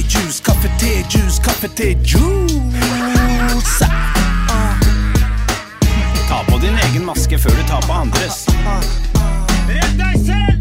juice, kaffe, te, juice, kaffe, te, juice. Ta på din egen maske før du tar på andres. Redd deg selv!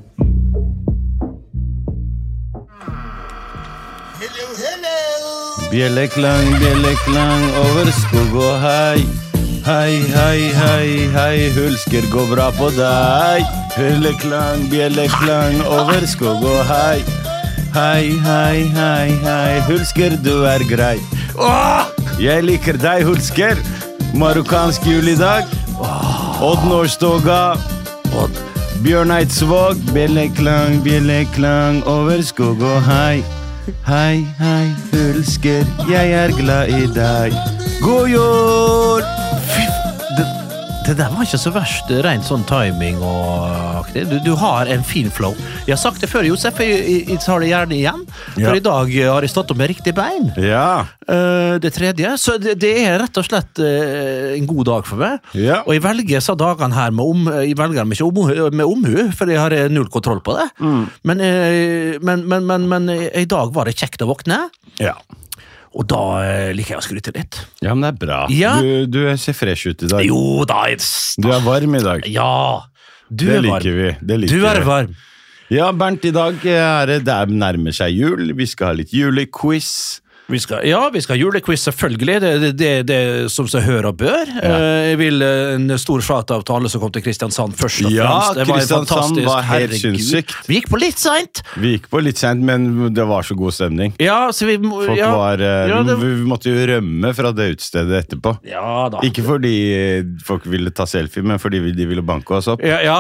Bjelleklang over skog og hei. Hei, hei, hei, hei, hulsker går bra på deg. Bjelleklang over skog og hei. Hei, hei, hei, hei, hulsker du grei. Åh, jeg liker deg, hulsker. Marokkansk jul I dag. Odd Nordstoga. Bjørn Eidsvåg. Bjelleklang over skog og hei. Hei, hei, hulsker, jeg glad I deg. God jul! Det der var ikke så verst, rent sånn timing og du har en fin flow. Jeg har sagt det før, Josef, jeg tar det gjerne igjen, for I dag har jeg stått opp med riktig bein. Ja. Det tredje, så det rett og slett en god dag for meg. Ja. Og jeg velger så dagene her jeg velger dem ikke med omhu, for jeg har null kontroll på det. Men I dag var det kjekt å våkne. Ja. Og da liker jeg å skryte litt. Ja, men det bra. Ja. Du ser fresh ut I dag. Jo da, Du varm I dag. Ja, du det varm. liker vi. Det liker du vi. Varm. Ja, Bernt, I dag det nærmer seg jul. Vi skal ha litt julequiz. Vi skal julequiz selvfølgelig, det som så hører og bør. Jeg vil en stor shout-out til alle som kom til Kristiansand først og fremst. Det Kristiansand var helt sinnssykt. Vi gikk på litt sent. Men det var så god stemning. Ja, så vi vi måtte jo rømme fra det utstedet etterpå. Ja da. Ikke fordi folk ville ta selfie, men fordi de ville banke oss opp. Ja.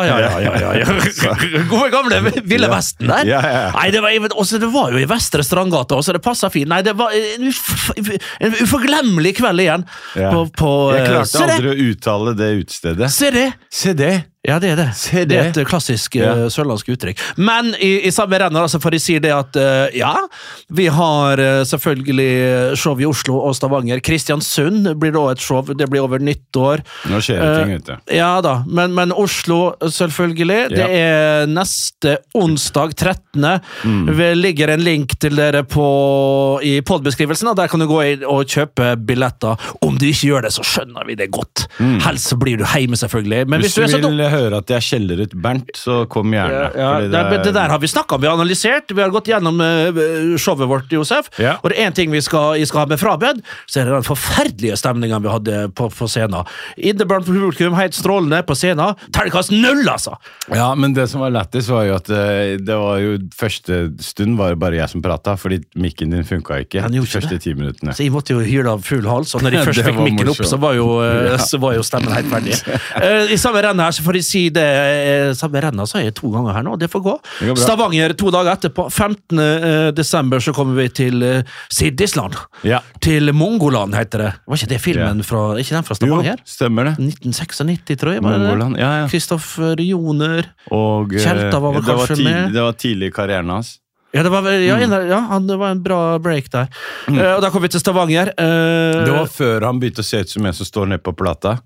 Gode gamle Ville Vesten der. Ja. Nei, det var jo I Vestre Strandgata, så det passet fint. Nei, det var en uforglemmelig kveld igjen. Ja. Jeg klarte aldri å uttale det utstedet. Se det. Ja, det det. Det et klassisk sørlandsk uttrykk. Men I samme renner, altså, for jeg sier det at, vi har selvfølgelig show I Oslo og Stavanger. Kristiansund blir da et show, det blir over nyttår. Nå skjer det ting ute. Ja da, men Oslo selvfølgelig, det neste onsdag 13. Det ligger en link til dere I poddbeskrivelsen, og der kan du gå inn og kjøpe billetter. Om du ikke gjør det, så skjønner vi det godt. Helst så blir du hjemme selvfølgelig. Men hvis du vil høre at jeg skjeller ut Bernt, så kom gjerne. Det der har vi snakket om, vi har analysert, vi har gått gjennom showet vårt, Josef, og det en ting jeg skal ha med frabed, så det den forferdelige stemningen vi hadde på scenen. Inneblant publikum, helt strålende på scenen, terningkast 0, altså! Ja, men det som var lettest var jo at det var jo første stund var det bare jeg som pratet, fordi mikken din funket ikke de første 10 minuttene. Så jeg måtte jo hyre av full hals, og når de først fikk mikken opp, så var jo stemmen helt ferdig. I samme renn her, så får de si det samme rennet, så jeg 2 ganger her nå, det får gå. Stavanger 2 dager etterpå, 15. desember så kommer vi til Siddisland. Til Mongoland heter det. Var ikke det filmen ikke den fra Stavanger? Jo, stemmer det. 1996 tror jeg, Mongoland, Kristoffer Joner, og Kjelta var kanskje med. Det var tidlig I karrieren hans. Ja, det var en bra break der. Og da kom vi til Stavanger. Det var før han begynte å se ut som en som står ned på plata.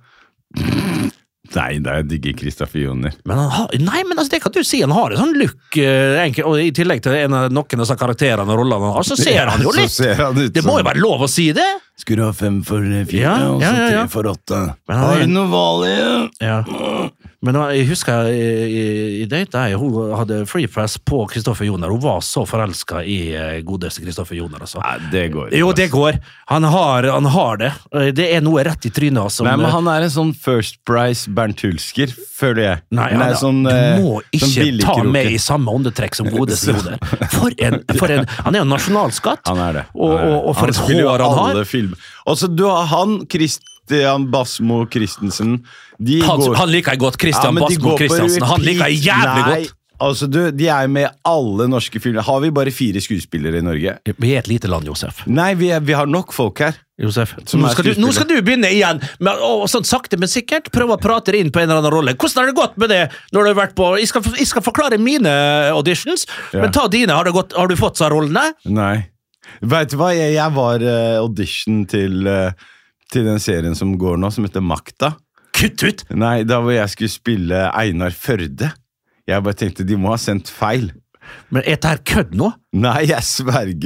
Nei, det digger Kristoffer Joner. Men det kan du si, han har en sånn look, og I tillegg til noen av disse karakterene og rollene han har, så ser han jo litt. Det må jo være lov å si det. Skulle du ha 5 for 4, og så 3 for 8. Har du noe valg? Ja. Men jeg husker I date hun hadde free press på Kristoffer Joner. Hun var så forelsket I godeste Kristoffer Joner. Altså. Nei, det går. Jo, det går. Han har det. Det noe rett I trynet. Altså. Nei, men han en sånn first price Bernt Hulsker, føler jeg. Nei, du må ikke ta med I samme åndetrekk som godeste Joner. Han jo en nasjonalskatt. Han det. Og for et hår han har. Altså, du har han, Christian Basmo Christensen. Han liker jeg godt, Christian Basmo Christensen. Han liker jeg jævlig godt. Altså, de med alle norske filmer. Har vi bare 4 skuespillere I Norge? Vi et lite land, Josef. Nei, vi har nok folk her. Josef, nå skal du begynne igjen med sånn sakte, men sikkert prøve å prate inn på en eller annen rolle. Hvordan har det gått med det når du har vært på jeg skal forklare mine auditions, men ta dine, har du fått seg rollene? Nei. Vet du hva, jeg var audition til den serien som går nå, som heter Makta. Kutt ut! Nei, da hvor jeg skulle spille Einar Førde. Jeg bare tenkte, de må ha sendt feil. Men dette her kødd nå? Nei, jeg sverger.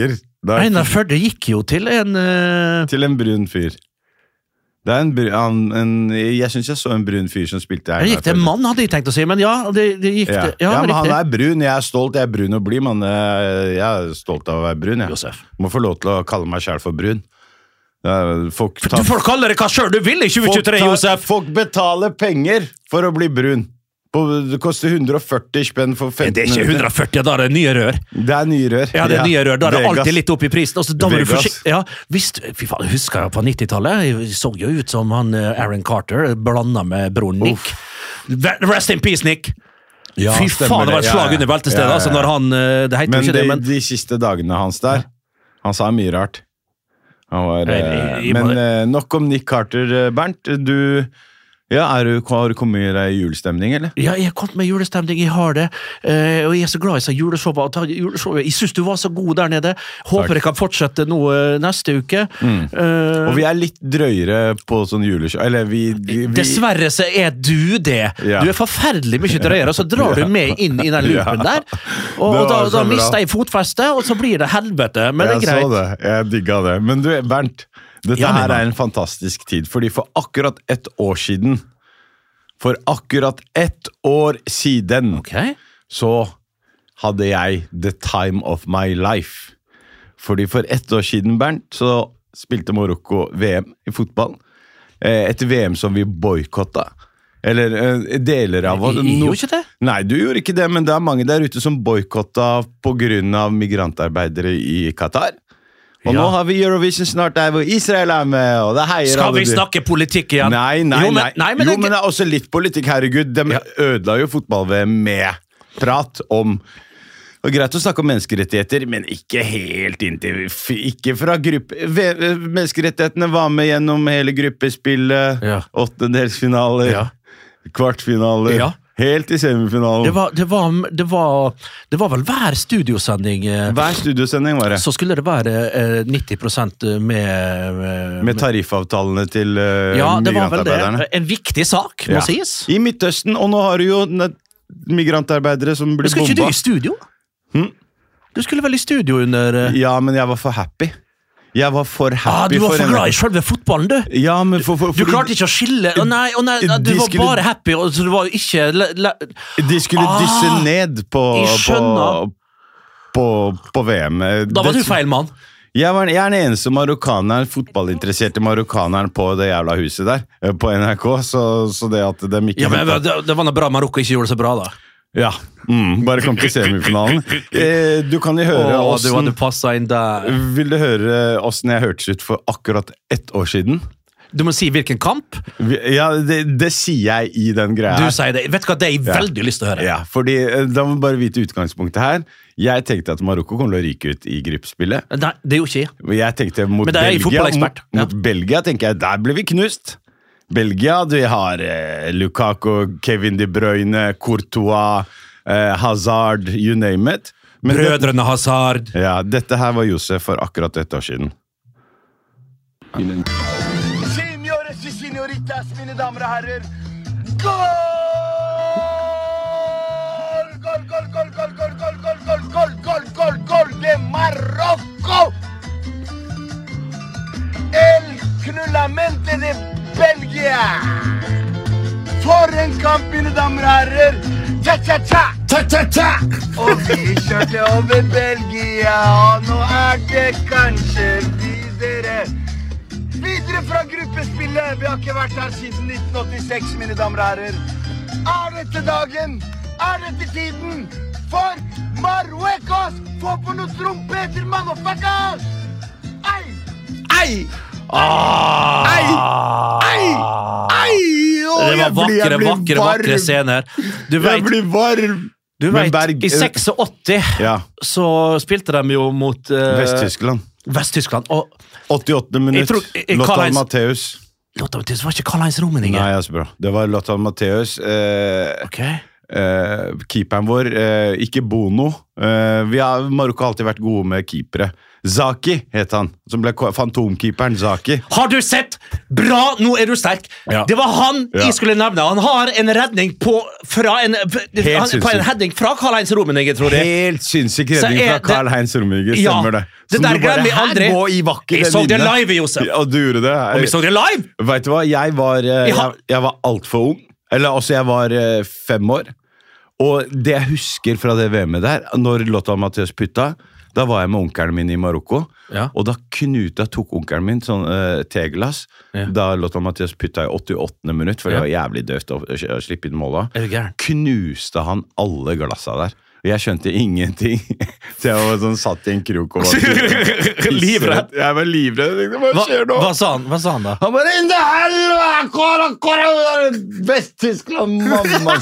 Einar Førde gikk jo til en brun fyr. Det jeg synes jeg så en brun fyr som spilte Einar Førde. Det gikk til en mann, hadde jeg tenkt å si, men ja, det gikk til... Ja, men han brun, jeg stolt, jeg brun og blid, men jeg stolt av å være brun, Josef. Må få lov til å kalle meg selv for brun. Folk kaller det hva selv du vil i 2023, Josef! Folk betaler penger for å bli brun. Det koster 140 spenn for 15 Det ikke 140, da er det nye rør. Det er nye rør. Ja, det er nye rør. Da er det alltid litt opp i prisen. Og så da var du fy faen, husker jeg på 90-tallet, jeg så jo ut som han Aaron Carter, blandet med broren Nick. Rest in peace, Nick! Ja, fy faen, det var et slag under beltestedet, altså, når han, det heter jo ikke det, men... de siste dagene hans der, han sa mye rart. Han var, men nok om Nick Carter, Bernt, Ja, har du kommet i deg julestemning, eller? Ja, jeg har kommet med julestemning, jeg har det. Og jeg er så glad i seg juleshowet. Jeg synes du var så god der nede. Håper jeg kan fortsette nå neste uke. Og vi er litt drøyere på sånn juleshow. Eller vi Dessverre så er du det. Ja. Du er forferdelig mye drøyere, og så drar du med inn i den loopen der. Og da mister jeg fotfestet, og så blir det helvete. Men det er greit. Jeg så det, jeg digget det. Men du, Bernt, dette her er en fantastisk tid, fordi for akkurat ett år siden, så hadde jeg the time of my life. Fordi for ett år siden, Bernt, så spilte Marokko VM i fotball. Et VM som vi boykottet. Eller deler av oss. Jeg gjorde ikke det. Nei, du gjorde ikke det, men det er mange der ute som boykottet på grunn av migrantarbeidere i Qatar. Og nå har vi Eurovision snart der hvor Israel er med, og det heier Skal vi snakke politikk igjen? Nei, men det er også litt politikk, herregud. De ødela jo fotball-VM med prat om... Og greit å snakke om menneskerettigheter, men ikke helt inntil... Ikke fra gruppe... Menneskerettighetene var med gjennom hele gruppespillet, åttendelsfinaler, kvartfinaler... Helt i semifinalen. Det var vel hver studiosending. Hver studiosending var det. Så skulle det være 90% med tariffavtalene til ja, det var vel migrantarbeiderne. det. En viktig sak, må sies. I Midtøsten, og nå har du jo migrantarbeidere som blir bomba. Skal ikke du i studio? Du skulle vel i studio under... Ja, men jeg var for happy. Jeg var for happy. Du var for glad i selve fotballen, du. Ja, men du klarte ikke å skille. Nei, du var bare happy, så du var ikke... De skulle dysse ned på VM. Da var du feil mann. Jeg er den eneste marokkaneren, fotballinteresserte marokkaneren på det jævla huset der, på NRK, så det at de ikke... Ja, men det var noe bra Marokko ikke gjorde det så bra, da. Ja, bare kom til semifinalen. Du kan jo høre du hadde passet inn der. Vil du høre hvordan jeg hørtes ut for akkurat ett år siden? Du må si hvilken kamp? Ja, det sier jeg i den greia. Du sier det. Vet du hva, det er jeg veldig lyst til å høre. Ja, fordi da må vi bare vite utgangspunktet her. Jeg tenkte at Marokko kommer til å ryke ut i gruppespillet. Nei, det er jo ikke jeg. Jeg tenkte mot Men det er Belgia. Mot Belgia tenker jeg, der ble vi knust. Belgia, du har Lukaku, Kevin De Bruyne, Courtois, Hazard, you name it. Men Brødrene Hazard. Ja, dette her var Josef for akkurat et år siden. Signores y signoritas, mine damer og herrer. Goal! Gol, gol, gol, gol, gol, gol, gol, gol, gol, gol, gol, gol de Marokko! El knullamente de Belgia! For en kamp, mine damer og herrer! Cha-cha-cha! Cha-cha-cha! Og vi kjørte over Belgia, og nå er det kanskje videre. Videre fra gruppespillet! Vi har ikke vært her siden 1986, mine damer og herrer. Er dette dagen? Er dette tiden? For Marruecos! Få på noen trompeter, motherfuckers! Ei! Ei! Det var vakre scener. Du vet, jeg blir varm. Du vet, i 86 så spilte de jo mot Vesttyskland. Og 88 minutter. Lothar Matthäus. Lothar Matthäus var ikke Karl-Heinz Rummenigge. Nei, jeg bra. Det var Lothar Matthäus. Keeperen vår, ikke Bono. Marokko har alltid vært gode med keepere. Zaki het han, som ble fantomkeeperen Zaki. Har du sett Bra, nå du sterk. Ja. Det var han jeg skulle nevne. Han har en redning på en heading fra Karl-Heinz Rummenigge, tror jeg. Helt sinnssyk redning fra Karl-Heinz Rummenigge, stemmer det. Det der glemmer jeg aldri. Jeg så det live, Josef. Ja, du gjorde det. Og vi så det live! Vet du hva, jeg var alt for ung. Eller altså, jeg var 5 år. Og det jeg husker fra det VM-et der, når Lothar Matthäus putta, da var jeg med onkelen min i Marokko, og da tok onkelen min sånn teglass, da Lothar Matthäus putta i 88. minutt, for det var jævlig døvt å slippe inn målet. Knuste han alle glassa der. Jeg skjønte ingenting. Så jeg var sånn satt i en krok og var livredd. Jeg var livredd. Hva skjer nå? Hva sa han da? Han bare, inn til helvete! Vest-Tyskland, mamma!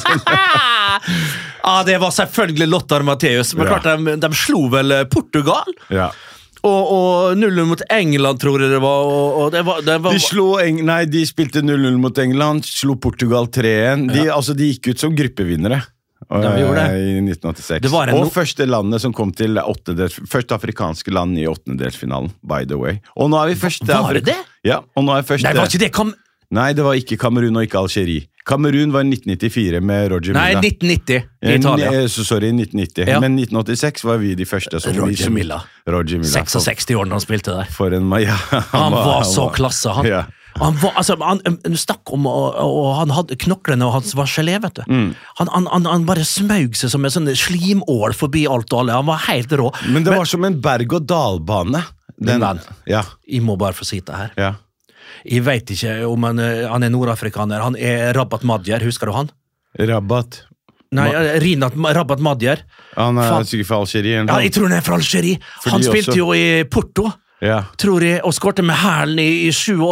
Det var selvfølgelig Lothar Matthäus. Men klart, de slo vel Portugal? Ja. Og 0-0 mot England, tror jeg det var. Og det var de spilte 0-0 mot England, slo Portugal 3-1. De gikk ut som gruppevinnere. I 1986. Og første landet som kom til første afrikanske land i 8-delsfinalen, by the way. Og nå er vi første... Var det det? Ja, og nå er første... Nei, var ikke det Nei, det var ikke Kamerun og ikke Algerie. Kamerun var 1994 med Roger Milla. Nei, 1990 i Italia. Sorry, 1990. Men 1986 var vi de første som... Roger Milla. 66 år når han spilte der. For en... Han var så klasse, han. Ja. Han snakk om og han hadde knoklene og han var gelé, vet du. Han bare smøg seg som en sånn slimål forbi alt og alle. Han var helt rå. Men det var som en berg-og-dal-bane. Min venn, jeg må bare få si det her. Ja. Jeg vet ikke om han nordafrikaner. Han Rabat Madjer, husker du han? Rabat? Nei, Rabat Madjer. Han sikkert fra Algerie? Ja, jeg tror han fra Algerie. Han spilte jo i Porto. Tror jeg, og skårte med hælen i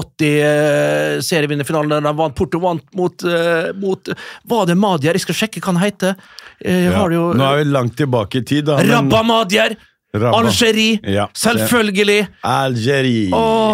87 serievinnerfinalen der han Porto vant mot var det Madjer? Jeg skal sjekke hva han heter. Nå er vi langt tilbake i tid da. Rabat Madjer! Algerie, selvfølgelig. Algerie.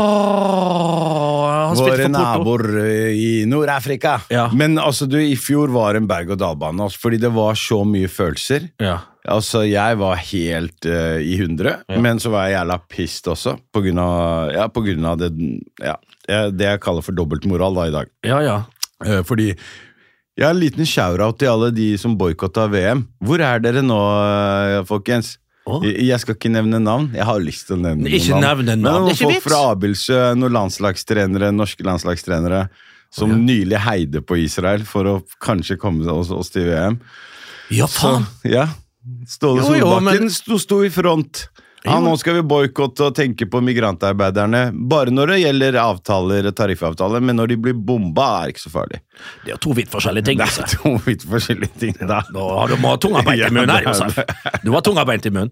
Våre naboer i Nord-Afrika. Men altså, i fjor var en berg-og-dal-bane, fordi det var så mye følelser. Altså, jeg var helt i 100, men så var jeg jævla pissed også, på grunn av det, det jeg kaller for dobbeltmoral da i dag. Fordi jeg har en liten shout-out til alle de som boykottet VM. Hvor er dere nå, folkens? Jeg skal ikke nevne navn. Jeg har lyst til å nevne navn. Men noen folk fra Abelsø, noen landslagstrenere, norske landslagstrenere, som nylig heide på Israel for å kanskje komme oss til VM. Ja, faen! Ståle Solbakken sto i front. Nå skal vi boykotte og tenke på migrantarbeiderne, bare når det gjelder avtaler, tariffavtaler, men når de blir bomba, det ikke så farlig. Det er 2 vidt forskjellige ting. Det er 2 vidt forskjellige ting, da. Nå har du tunga beint i munnen her, Josef. Du har tunga beint i munnen.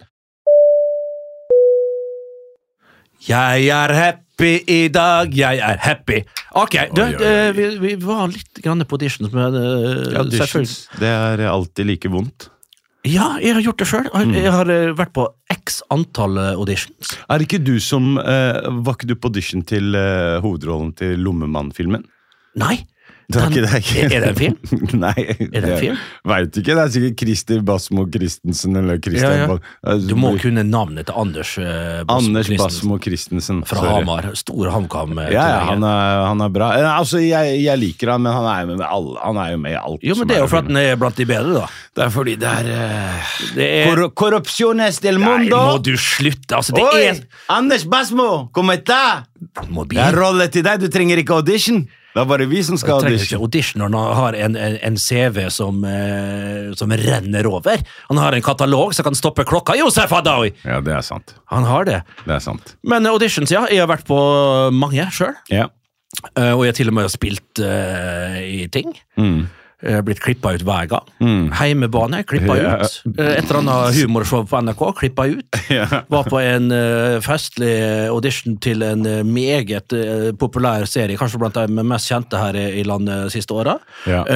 Jeg happy i dag, jeg happy. Ok, vi var litt grann på auditions, men auditions, det alltid like vondt. Ja, jeg har gjort det selv. Jeg har vært på x antall auditions. Det ikke du som, var ikke du på audition til hovedrollen til Lommemann-filmen? Nei. Er det en film? Nei. Er det en film? Vet ikke, det sikkert Christer Basmo Christensen eller Christian. Du må kunne navnet til Anders Basmo Christensen. Fra Hamar, stor HamKam. Han bra. Altså, jeg liker han, men han jo med alle. Han jo med i alt. Jo, men det jo for at han blant de bedre, da. Det fordi det Corrupciones del mundo. Nei, må du slutte. Altså, det Anders Basmo, kom etter! Det rolle til deg, du trenger ikke audition. Det bare vi som skal audition. Han trenger ikke audition når han har en CV som renner over. Han har en katalog som kan stoppe klokka. Josef Adawi! Ja, det sant. Han har det. Det sant. Men auditions, jeg har vært på mange selv. Ja. Og jeg til og med har spilt i ting. Blitt klippet ut hver gang. Heimebane, klippet ut. Et eller annet humorshow på NRK, klippet ut. Var på en festlig audition til en meget populær serie, kanskje blant de mest kjente her i landet siste året.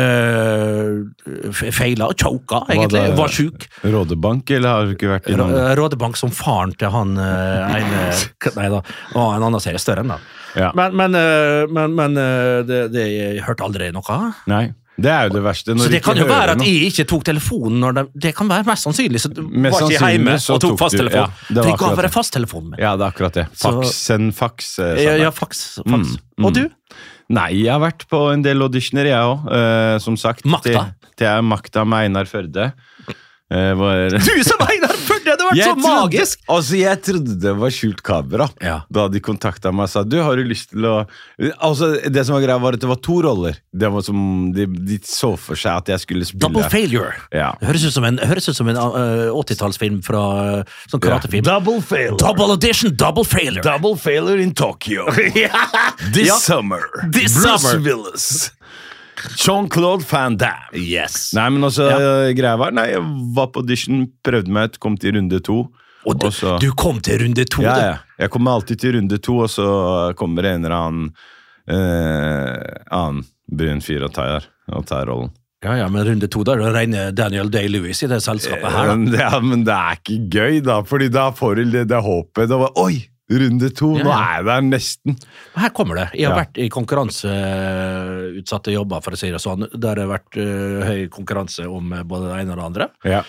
Feila, choka, egentlig. Var syk. Rådebank, eller har du ikke vært i noen? Rådebank som faren til han neida, var en annen serie større enn da. Men det jeg hørte aldri noe. Nei. Det jo det verste. Så det kan jo være at jeg ikke tok telefonen når det kan være mest sannsynlig, så var ikke jeg hjemme og tok fasttelefon. For jeg ga bare fasttelefonen min. Ja, det akkurat det. Send fax. Ja, fax. Og du? Nei, jeg har vært på en del auditioner, jeg også. Som sagt. Makta? Det Makta med Einar Førde. Du som Einar Førde, det var så magisk! Altså, jeg trodde det var skjult kamera da de kontaktet meg og sa, du, har du lyst til å... Altså, det som var greia var at det var 2 roller. Det var som, de så for seg at jeg skulle spille... Double Failure. Ja. Det høres ut som en 80-tallsfilm fra sånn karatefilm. Double Failure. Double Audition, Double Failure. Double Failure in Tokyo. This summer. Bruce Willis. Jean-Claude Van Damme. Yes. Nei, men også greia var, jeg var på audition, prøvde meg ut, kom til runde 2. Og du kom til runde 2? Ja. Jeg kommer alltid til runde 2, og så kommer en eller annen brun fyr og tar rollen. Ja, men runde 2 da regner Daniel Day-Lewis i det selskapet her da. Ja, men det ikke gøy da, fordi da får du det håpet. Da var, oi! Runde 2, nå jeg der nesten. Her kommer det. Jeg har vært i konkurranseutsatte jobber, for å si det sånn. Der har vært høy konkurranse om både det ene og det andre. Ja.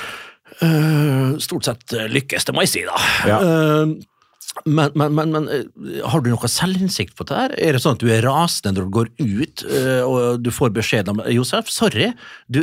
Stort sett lykkes, det må jeg si da. Ja. Men har du noe selvinnsikt på det her? Det sånn at du rasende når du går ut og du får beskjed om Josef, sorry, du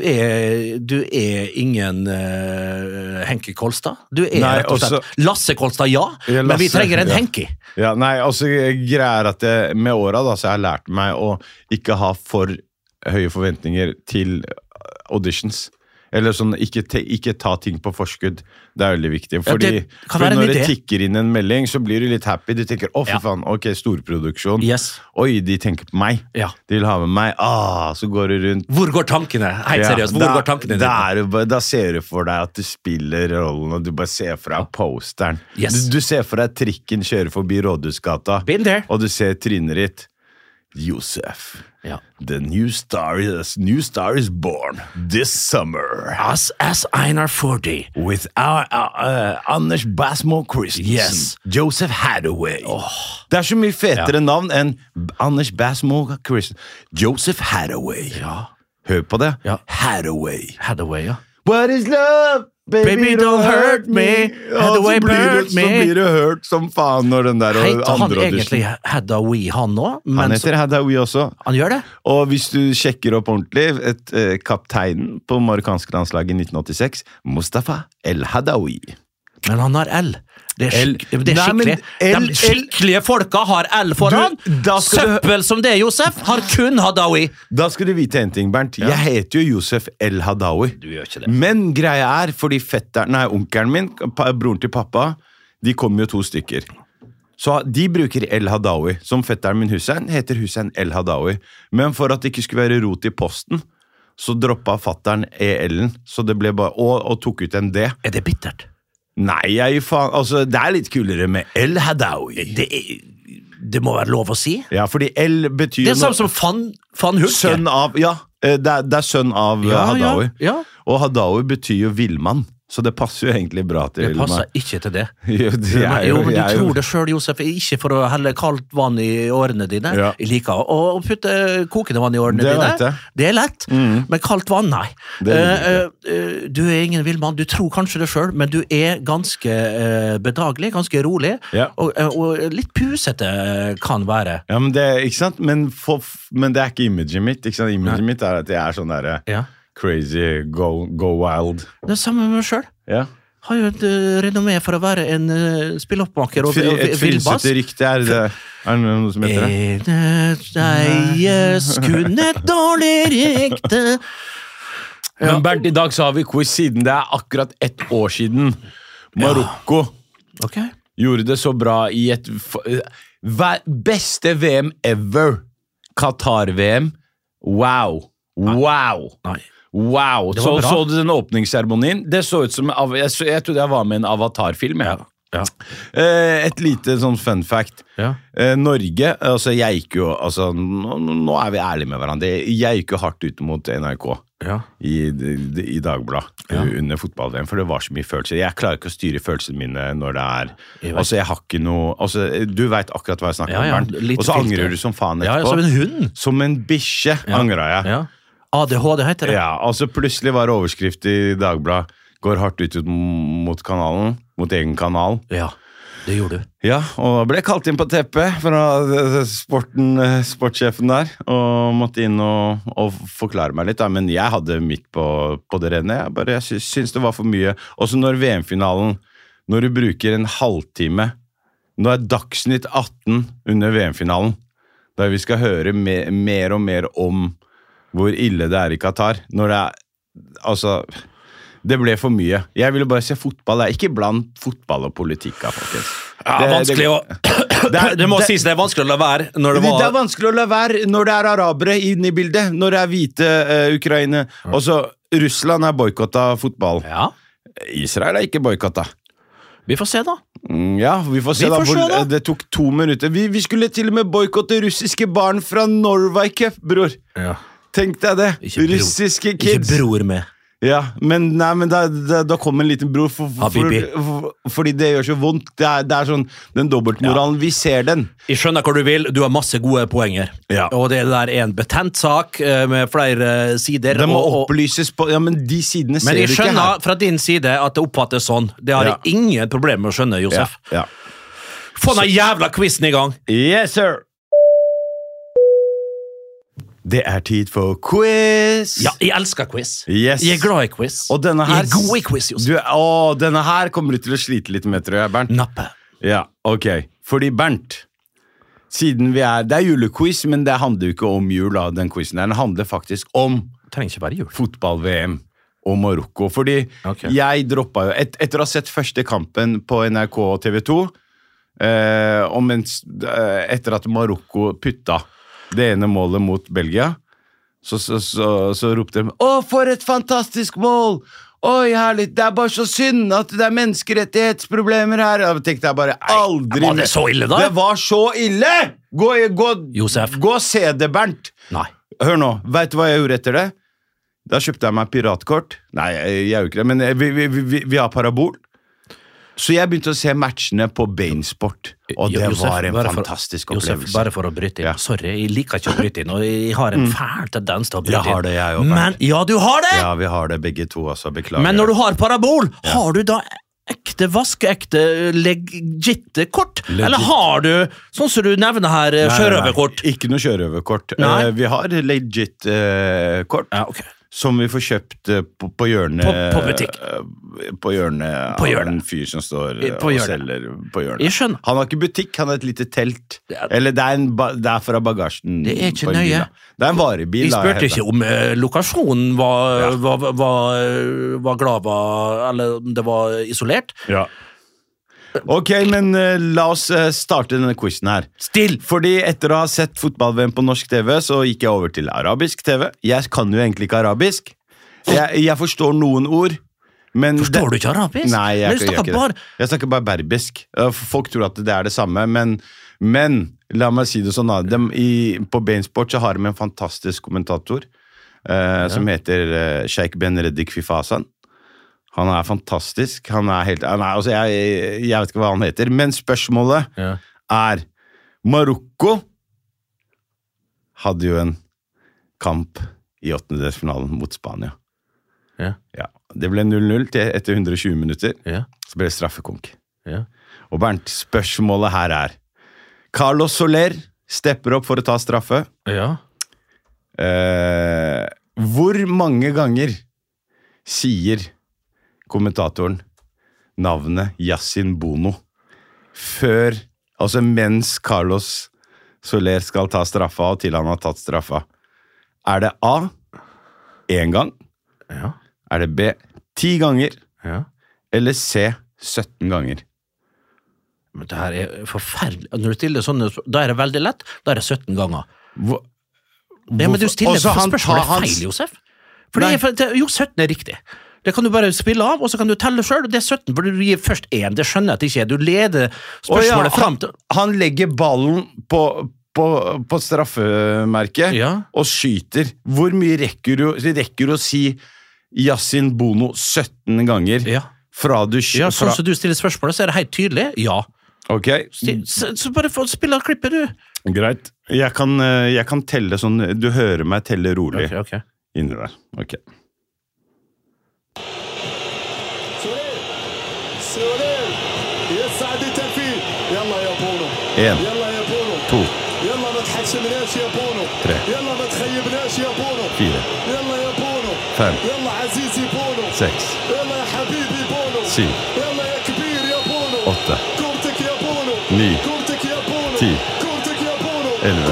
ingen Henki Kolstad, du rett og slett Lasse Kolstad, men vi trenger en Henki. Ja, nei, altså greier at med året da, så har jeg lært meg å ikke ha for høye forventninger til auditions. Eller sånn, ikke ta ting på forskudd. Det veldig viktig. Fordi når det tikker inn en melding, så blir du litt happy. Du tenker, fy faen, ok, storproduksjon. Yes. Oi, de tenker på meg. Ja. De vil ha med meg. Så går du rundt. Hvor går tankene? Helt seriøst, hvor går tankene dine? Da ser du for deg at du spiller rollen, og du bare ser for deg posteren. Yes. Du ser for deg trikken kjører forbi Rådhusgata. Been there. Og du ser trynet ditt. Josef. Ja. The new star is born this summer. As Einar Førde. With our Anders Basmo Christensen. Yes. Joseph Hathaway. Det så mye fetere navn enn Anders Basmo Christensen. Joseph Hathaway. Ja. Hør på det. Ja. Hathaway. Hathaway, ja. What is love? Baby, don't hurt me. Hathaway blurt me. Så blir det hørt som faen når den der Heter han egentlig Hathaway, han nå? Han heter Hathaway også. Han gjør det? Og hvis du sjekker opp ordentlig, kapteinen på marokkanske landslaget i 1986, Mustafa El Hathaway. Men han har L. Det skikkelig. De skikkelige folka har L foran. Søppel som det, Josef, har kun Hathaway. Da skal du vite en ting, Bernt. Jeg heter jo Josef El Hathaway. Du gjør ikke det. Men greia fordi onkelen min, broren til pappa, de kommer jo 2 stykker. Så de bruker El Hathaway. Som fetteren min Hussein heter Hussein El Hathaway. Men for at det ikke skulle være rot i posten, så droppet fatteren EL-en, så det ble bare og tok ut en D. Det bittert? Nei, altså, det litt kulere med El Hathaway. Det må være lov å si. Ja, fordi El betyr... Det samme som Van Hulke. Sønn av, ja, det sønn av Hathaway. Ja. Og Hathaway betyr jo villmann. Så det passer jo egentlig bra til Det passer ikke til det. Men du tror det selv, Josef, ikke for å helle kaldt vann i årene dine. Ja. Jeg liker å putte kokende vann i årene dine. Det lett, men kaldt vann, nei. Du ingen villmann, du tror kanskje det selv, men du ganske bedagelig, ganske rolig, og litt pusete kan være. Ja, men det, ikke sant? Men det ikke imaget mitt, ikke sant? Imaget mitt at jeg sånn der... Crazy, go wild. Det samme med meg selv. Ja. Har jo et renommé for å være en spilloppmaker og et frysete rykte det noe som heter det? Kun et dårlig rykte. Men Bernt, i dag så har vi quiz siden det akkurat 1 år siden. Marokko gjorde det så bra i et beste VM ever. Qatar-VM. Wow. Nei. Wow, så du den åpningsseremonien? Det så ut som, jeg trodde jeg var med en Avatar-film, Ja. Et lite sånn fun fact. Norge, altså jeg gikk jo, altså nå vi ærlige med hverandre, jeg gikk jo hardt ut mot NRK i Dagbladet under fotball-VM, for det var så mye følelser. Jeg klarer ikke å styre følelsene mine når det altså jeg har ikke noe, altså du vet akkurat hva jeg snakker om, Bernt, og så angrer du som faen etterpå. Som en hund. Som en bikkje angrer jeg. ADHD heter det. Ja, altså plutselig var det overskrift i Dagbladet. Går hardt ut mot kanalen, mot egen kanal. Ja, det gjorde du. Ja, og ble kalt inn på teppet fra sportssjefen der, og måtte inn og forklare meg litt, da. Men jeg hadde midt på det renne. Jeg synes det var for mye. Også når VM-finalen, når du bruker en halvtime, nå Dagsnytt 18 under VM-finalen, der vi skal høre mer og mer om hvor ille det I Qatar. Når det altså... Det ble for mye. Jeg ville bare se fotball. Jeg ikke blant fotball og politikk, faktisk. Ja, vanskelig å... Det må sies, det vanskelig å la være når det er vanskelig å la være når det arabere inne I bildet, når det hvite Ukraina. Og så Russland boykottet fotball. Ja. Israel ikke boykottet. Vi får se da. Ja, vi får se da. Det tok 2 minutter. Vi skulle til og med boykotte russiske barn fra Norway Cup, bror. Ja. Tenk deg det. Russiske kids. Ikke bror med. Ja, men da kommer en liten bror fordi det gjør så vondt. Det sånn, den dobbeltmoralen, vi ser den. Jeg skjønner hva du vil, du har masse gode poenger. Ja. Og det der en betent sak med flere sider. Det må opplyses på, ja, men de sidene ser du ikke her. Men jeg skjønner fra din side at det oppfattes sånn. Det har jeg ingen problem med å skjønne, Josef. Ja. Få den jævla quizen I gang. Yes, sir. Det tid for quiz. Ja, jeg elsker quiz. Yes. Jeg glad I quiz. Og denne her... Jeg god I quiz, Josef. Denne her kommer du til å slite litt med, tror jeg, Bernt. Nappe. Ja, ok. Fordi Bernt, siden det julequiz, men det handler jo ikke om jul av den quizen. Den handler faktisk om trenger ikke være jul. Fotball-VM og Marokko. Fordi jeg droppet jo, etter å ha sett første kampen på NRK og TV 2, etter at Marokko putta det ene målet mot Belgia, så ropte de, «Å, for et fantastisk mål! Oi, herlig, det bare så synd at det menneskerettighetsproblemer her!» Jeg tenkte jeg bare aldri... Var det så ille da? Det var så ille! Josef. Gå og se det, Bernt! Nei. Hør nå, vet du hva jeg gjorde etter det? Da kjøpte jeg meg piratkort. Nei, jeg gjør ikke det, men vi har parabol. Så jeg begynte å se matchene på Bainsport, og det var en fantastisk opplevelse. Josef, bare for å bryte inn. Ja. Sorry, jeg liker ikke å bryte inn, og jeg har en fæl tendens til å bryte inn. Jeg har det, jeg også. Men, ja, du har det? Ja, vi har det begge to, altså, beklager. Men når du har parabol, har du da vaskeekte, legitte kort? Eller har du, sånn som du nevner her, sjørøverkort? Nei, ikke noe sjørøverkort. Vi har legit kort. Ja, ok. Som vi får kjøpt på hjørnet på butikk på hjørnet av en fyr som står og selger på hjørnet. Jeg skjønner. Han har ikke butikk, han har et lite telt eller det er fra bagasjen. Det er ikke nøye. Det er en varebil. Jeg spurte ikke om lokasjonen var glad eller om det var isolert. Ja. Ok, men la oss starte denne quizen her. Still! Fordi etter å ha sett fotball-VM på norsk TV, så gikk jeg over til arabisk TV. Jeg kan jo egentlig ikke arabisk. Jeg forstår noen ord, men... Forstår du ikke arabisk? Nei, jeg gjør ikke det. Jeg snakker bare berbisk. Folk tror at det er det samme, men la meg si det sånn da. På Bainsport så har de en fantastisk kommentator som heter Sheikh Ben Reddik Fifasan. Han er fantastisk. Altså jeg vet ikke hva han heter, men spørsmålet er Marokko hadde jo en kamp i 8-delsfinalen mot Spania. Ja. Det ble 0-0 etter 120 minutter. Så ble det straffekonk. Og Bernt, spørsmålet her er Carlos Soler stepper opp for å ta straffe. Hvor mange ganger sier kommentatoren navnet Yassin Bono før, altså mens Carlos Soler skal ta straffa og til han har tatt straffa? Er det A 1 gang? Er det B 10 ganger? Eller C 17 ganger? Men det her er forferdelig. Når du stiller sånne, da er det veldig lett. Da er det 17 ganger. Men du stiller spørsmålet feil, Josef. Jo, 17 er riktig. Det kan du bare spille av, og så kan du telle selv, og det er 17, for du gir først 1, det skjønner jeg at ikke. Du leder spørsmålet frem til... Han legger ballen på straffemerket og skyter. Hvor mye rekker du å si Yassin Bono 17 ganger fra du... sånn som du stiller spørsmålet, så er det helt tydelig. Ja. Ok. Så bare få spille av klippet, du. Greit. Jeg kan telle sånn, du hører meg telle rolig. Ok. Inni der, ok. En, to, tre, fire, fem, seks, syv, åtte, 9, 10, 11,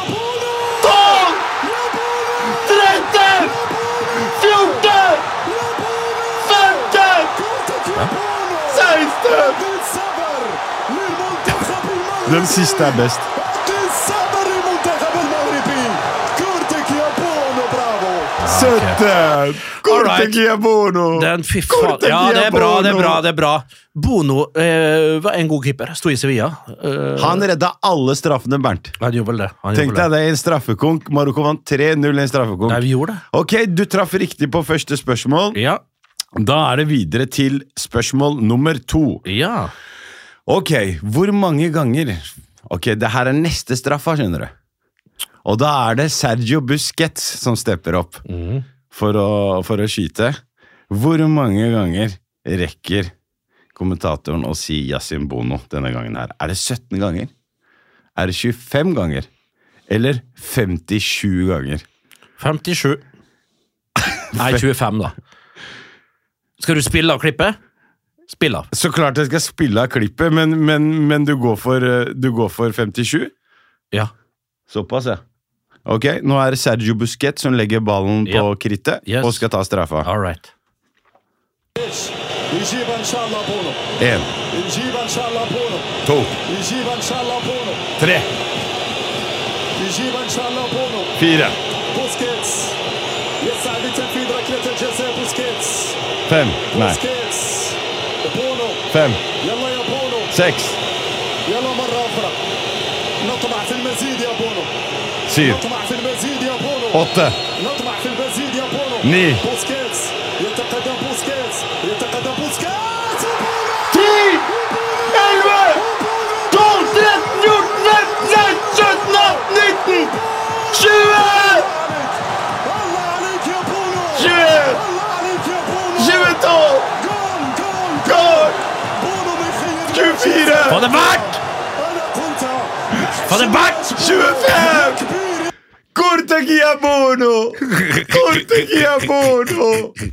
12, 13, 14, 15, 16. Den siste best. Den fiffa. Ja, det er bra. Bono var en god keeper. Stod i Sevilla. Han redda alle straffene, Bernt. Ja, de gjorde vel det. Tenk deg det en straffekonk. Marokko vant 3-0 en straffekonk. Nei, vi gjorde det. Ok, du traff riktig på første spørsmål. Ja. Da er det videre til spørsmål nummer 2. Ja. Ok, hvor mange ganger... Ok, det her er neste straffa, skjønner du. Og da er det Sergio Busquets som stepper opp for å skyte. Hvor mange ganger rekker kommentatoren å si Yassine Bono denne gangen her? Er det 17 ganger? Er det 25 ganger? Eller 57 ganger? 57. Nei, 25 da. Skal du spille av klippet? Spill av. Så klart jeg skal spille av klippet, men du går for 57? Ja. Såpass, ja. Ok, nå er det Sergio Busquets som legger ballen på krittet og skal ta straffa. All right. 1 2 3 4 5 Nei 5 6 7 8 9 Få det bort! Få det bort! 25! Cortegia Bono! Cortegia Bono!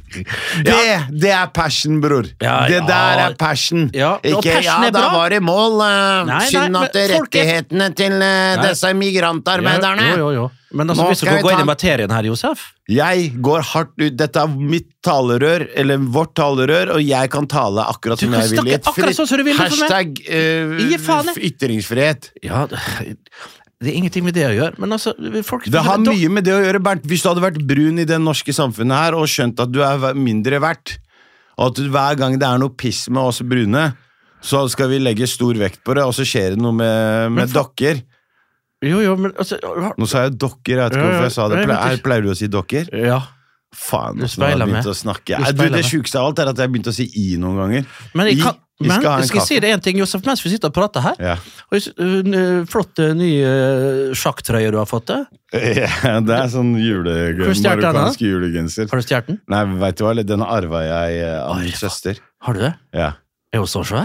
Det er passion, bror. Det der er passion. Ikke, da var det mål. Synd at rettighetene til disse migrantarbeiderne. Jo. Men altså, hvis du kan gå inn i materien her, Josef? Jeg går hardt ut. Dette er mitt talerør, eller vårt talerør, og jeg kan tale akkurat som jeg vil. Akkurat sånn som du vil for meg. Hashtag ytringsfrihet. Ja, det er ingenting med det å gjøre, men altså... Det har mye med det å gjøre, Bernt. Hvis du hadde vært brun i det norske samfunnet her, og skjønt at du er mindre verdt, og at hver gang det er noe piss med oss brune, så skal vi legge stor vekt på det, og så skjer det noe med dokker. Jo, men altså... Nå sa jeg dokker, jeg vet ikke hvorfor jeg sa det. Pleier du å si dokker? Ja. Faen, nå har jeg begynt å snakke. Det sjukeste av alt er at jeg har begynt å si i noen ganger. Men skal jeg si det en ting, Josef, mens vi sitter og prater her? Ja. Flotte nye sjakktrøyer du har fått det? Ja, det er sånn marokkansk julegenser. Har du stjert den? Nei, vet du hva, den arvet jeg av min søster. Har du det? Ja. Er hun så svær?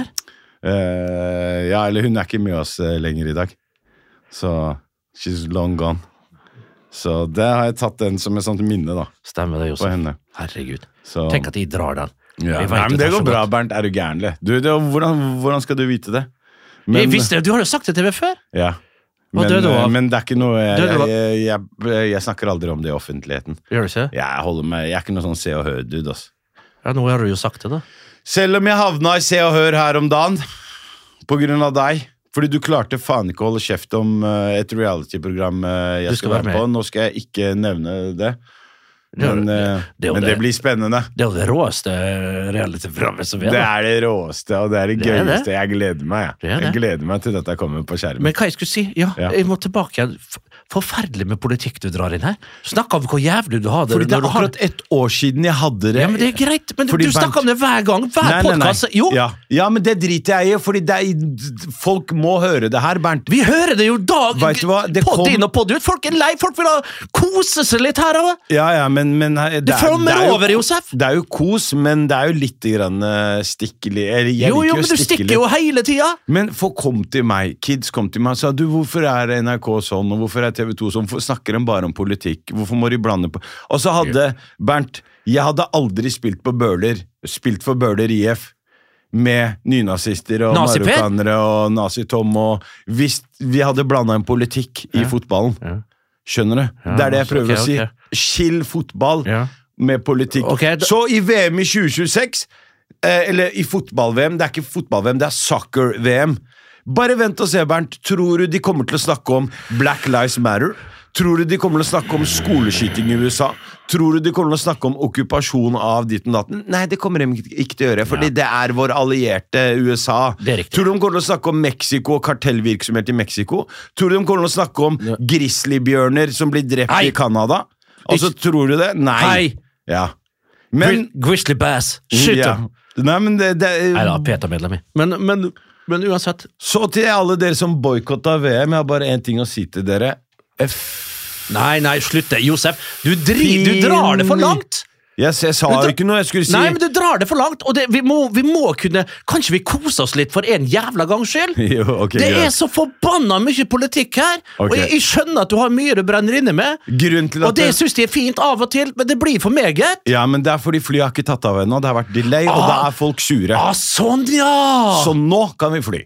Ja, eller hun er ikke med oss lenger i dag. Så, she's long gone. Så det har jeg tatt den som et sånt minne da. Stemmer det, Josef. På henne. Herregud. Tenk at de drar den. Ja. Nei, men det går bra, Bernt. Er du gærlig? Hvordan skal du vite det? Jeg visste det, du har jo sagt det til meg før. Ja. Men det er ikke noe jeg snakker aldri om det i offentligheten. Gjør du ikke? Jeg er ikke noe sånn se og hør-dude, altså. Ja, nå har du jo sagt det da. Selv om jeg havna i se og hør her om dagen, på grunn av deg, fordi du klarte faen ikke å holde kjeft om et reality-program jeg skal være på. Nå skal jeg ikke nevne det. Men det blir spennende. Det er jo det råeste reality-programmet som vi har. Det er det råeste, og det er det gøyeste. Jeg gleder meg. Jeg gleder meg til dette kommer på skjermen. Men hva jeg skulle si? Ja, jeg må tilbake igjen. forferdelig med politikk du drar inn her. Snakket om hvor jævlig du har det. Fordi det akkurat et år siden jeg hadde det. Ja, men det greit. Men fordi du snakker om det hver gang. Hver podcast. Jo. Ja, men det driter jeg i, fordi folk må høre det her, Bernt. Vi hører det jo dag. Vet du hva? Podd inn og podd ut. Folk lei. Folk vil kose seg litt her. Ja, men det flommer over, Josef. Det jo kos, men det jo litt grann stikkelig. Jo, men du stikker jo hele tiden. Men folk kom til meg, kids kom til meg og sa, du, hvorfor NRK sånn, og hvorfor TV 2 sånn, hvorfor snakker de bare om politikk, hvorfor må de blande på? Og så hadde Bernt, jeg hadde aldri spilt for Bøhler IF, med nynazister og marokkanere og nazi-Tom, og hvis vi hadde blandet en politikk i fotballen, skjønner du? Det det jeg prøver å si. Skill fotball med politikk. Så i VM i 2026, eller i fotball-VM, det ikke fotball-VM, det soccer-VM. Bare vent og se, Bernt. Tror du de kommer til å snakke om Black Lives Matter? Tror du de kommer til å snakke om skoleskyting i USA? Tror du de kommer til å snakke om okkupasjon av ditt og datten? Nei, det kommer de ikke til å gjøre, fordi det vår allierte USA. Tror du de kommer til å snakke om Mexico og kartellvirksomhet i Mexico? Tror du de kommer til å snakke om grizzlybjørner som blir drept i Canada? Og så tror du det? Nei. Ja. Men Grizzly Bass. Shit. Nei, men det Nei da, Peter-medlem. Men uansett. Så til alle dere som boykottet VM, jeg har bare en ting å si til dere. Nei, slutt det, Josef. Du drar det for langt. Jeg sa jo ikke noe jeg skulle si. Nei, men du drar det for langt, og vi må kunne. Kanskje vi koser oss litt for en jævla gangs skyld? Det så forbanna mye politikk her, og jeg skjønner at du har mye du brenner inne med, og det synes jeg fint av og til, men det blir for meget. Ja, men det fordi flyet har ikke tatt av ennå, det har vært delay, og da folk sure. Sånn, ja! Så nå kan vi fly.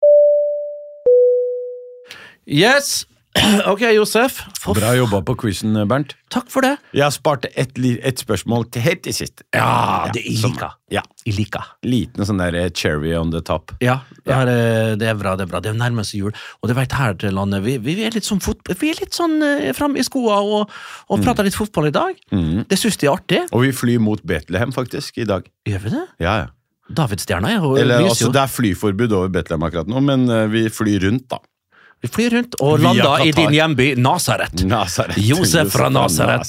Yes. Ok, Josef. Bra jobbet på quizen, Bernt. Takk for det. Jeg sparte et spørsmål til helt til sist. Ja, det jeg liker. Liten sånn der cherry on the top. Ja, det bra. Det nærmer seg jul. Og det vet her til landet, vi litt sånn vi litt sånn frem i skoa og prater litt fotball i dag. Det synes de artig. Og vi flyr mot Bethlehem faktisk i dag. Gjør vi det? Ja. Davidstjerna Eller altså, det flyforbud over Bethlehem akkurat nå, men vi flyr rundt da. Vi flyr rundt og lander i din hjemby, Nazaret. Josef fra Nazaret.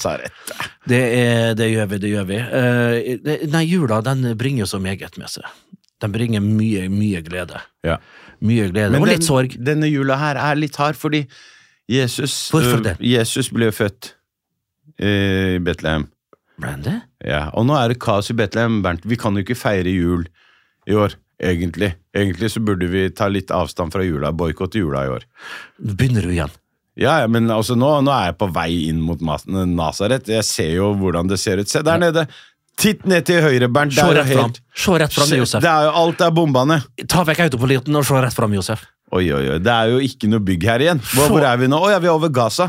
Det gjør vi. Nei, jula, den bringer så meget med seg. Den bringer mye glede. Ja. Mye glede, men og litt sorg. Denne jula her litt hard, fordi Jesus ble født i Bethlehem. Ble det? Ja, og nå det kaos i Bethlehem, Bernt. Vi kan jo ikke feire jul i år. Egentlig så burde vi ta litt avstand fra jula, boykotte jula i år. Begynner du igjen? Ja, men altså nå jeg på vei inn mot Nazaret. Jeg ser jo hvordan det ser ut. Se der nede. Titt ned til høyre, Bernt. Se rett fram, Josef. Alt bombaene. Ta vekk autopoliten og se rett fram, Josef. Oi. Det jo ikke noe bygg her igjen. Hvor vi nå? Vi over Gaza.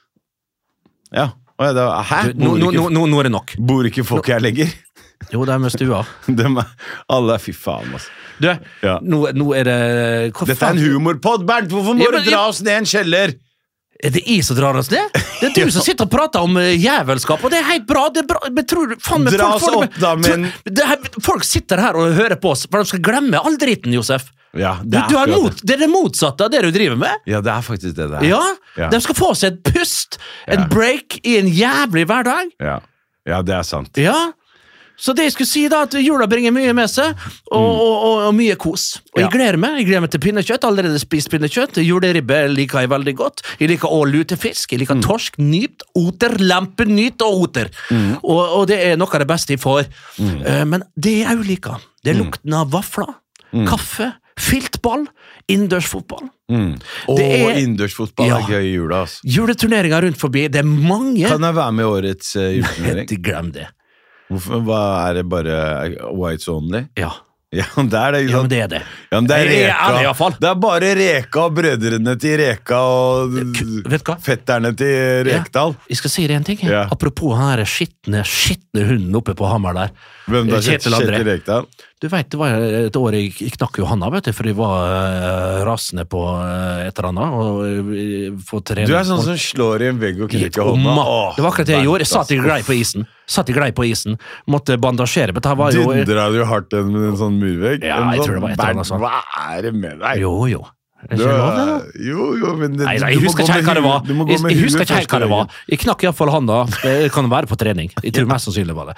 Ja. Hæ? Nå det nok. Bor ikke folk her lenger? Jo, det med stua. Alle fy faen, altså. Du, nå det... Dette en humorpodd, Bernt! Hvorfor må du dra oss ned en kjeller? Det jeg som drar oss ned? Det du som sitter og prater om jævelskap, og det helt bra, det bra, men tror du... Dra oss opp da, men... Folk sitter her og hører på oss, for de skal glemme all dritten, Josef. Ja, det det motsatte av det du driver med. Ja, det faktisk det der. Ja, de skal få seg et pust, en break i en jævlig hverdag. Ja, det sant. Ja, så det jeg skulle si da, at jula bringer mye med seg, og mye kos. Og jeg gleder meg til pinnekjøtt, allerede spist pinnekjøtt, juleribbe liker jeg veldig godt, jeg liker også lutefisk, jeg liker torsk, nyt, oter, lampe, nyt og oter. Og det noe av det beste jeg får. Men det jeg jo liker, det lukten av vafler, kaffe, filtball, innendørsfotball. Innendørsfotball gøy i jula, altså. Juleturneringer rundt forbi, det mange. Kan jeg være med i årets juleturnering? Glem det. Hvorfor? Hva det bare whites only? Ja. Ja, det det, ikke sant? Ja, men det det. Ja, men det Reka. I hvert fall. Det bare Reka og brødrene til Reka og fetterne til Rekdal. Jeg skal si det en ting. Apropos han der skitne hunden oppe på Hamar der. Hvem da? Kjetil Rekdal? Du vet, det var et år jeg knakk Johanna, vet du, for jeg var rasende på et eller annet, og få trene. Du sånn som slår i en vegg og knekker hånda. Det var akkurat det jeg gjorde. Jeg satt i glei på isen. Måtte bandasjere, men det var jo... Dundret du hardt med en sånn murvegg? Ja, jeg tror det var et eller annet sånt. Hva det med deg? Jo. Er det ikke lov, det da? Jo, men Nei, jeg husker ikke helt hva det var. Jeg husker ikke helt hva det var. Jeg knakk i hvert fall handa. Det kan være på trening. Jeg tror mest sannsynlig var det.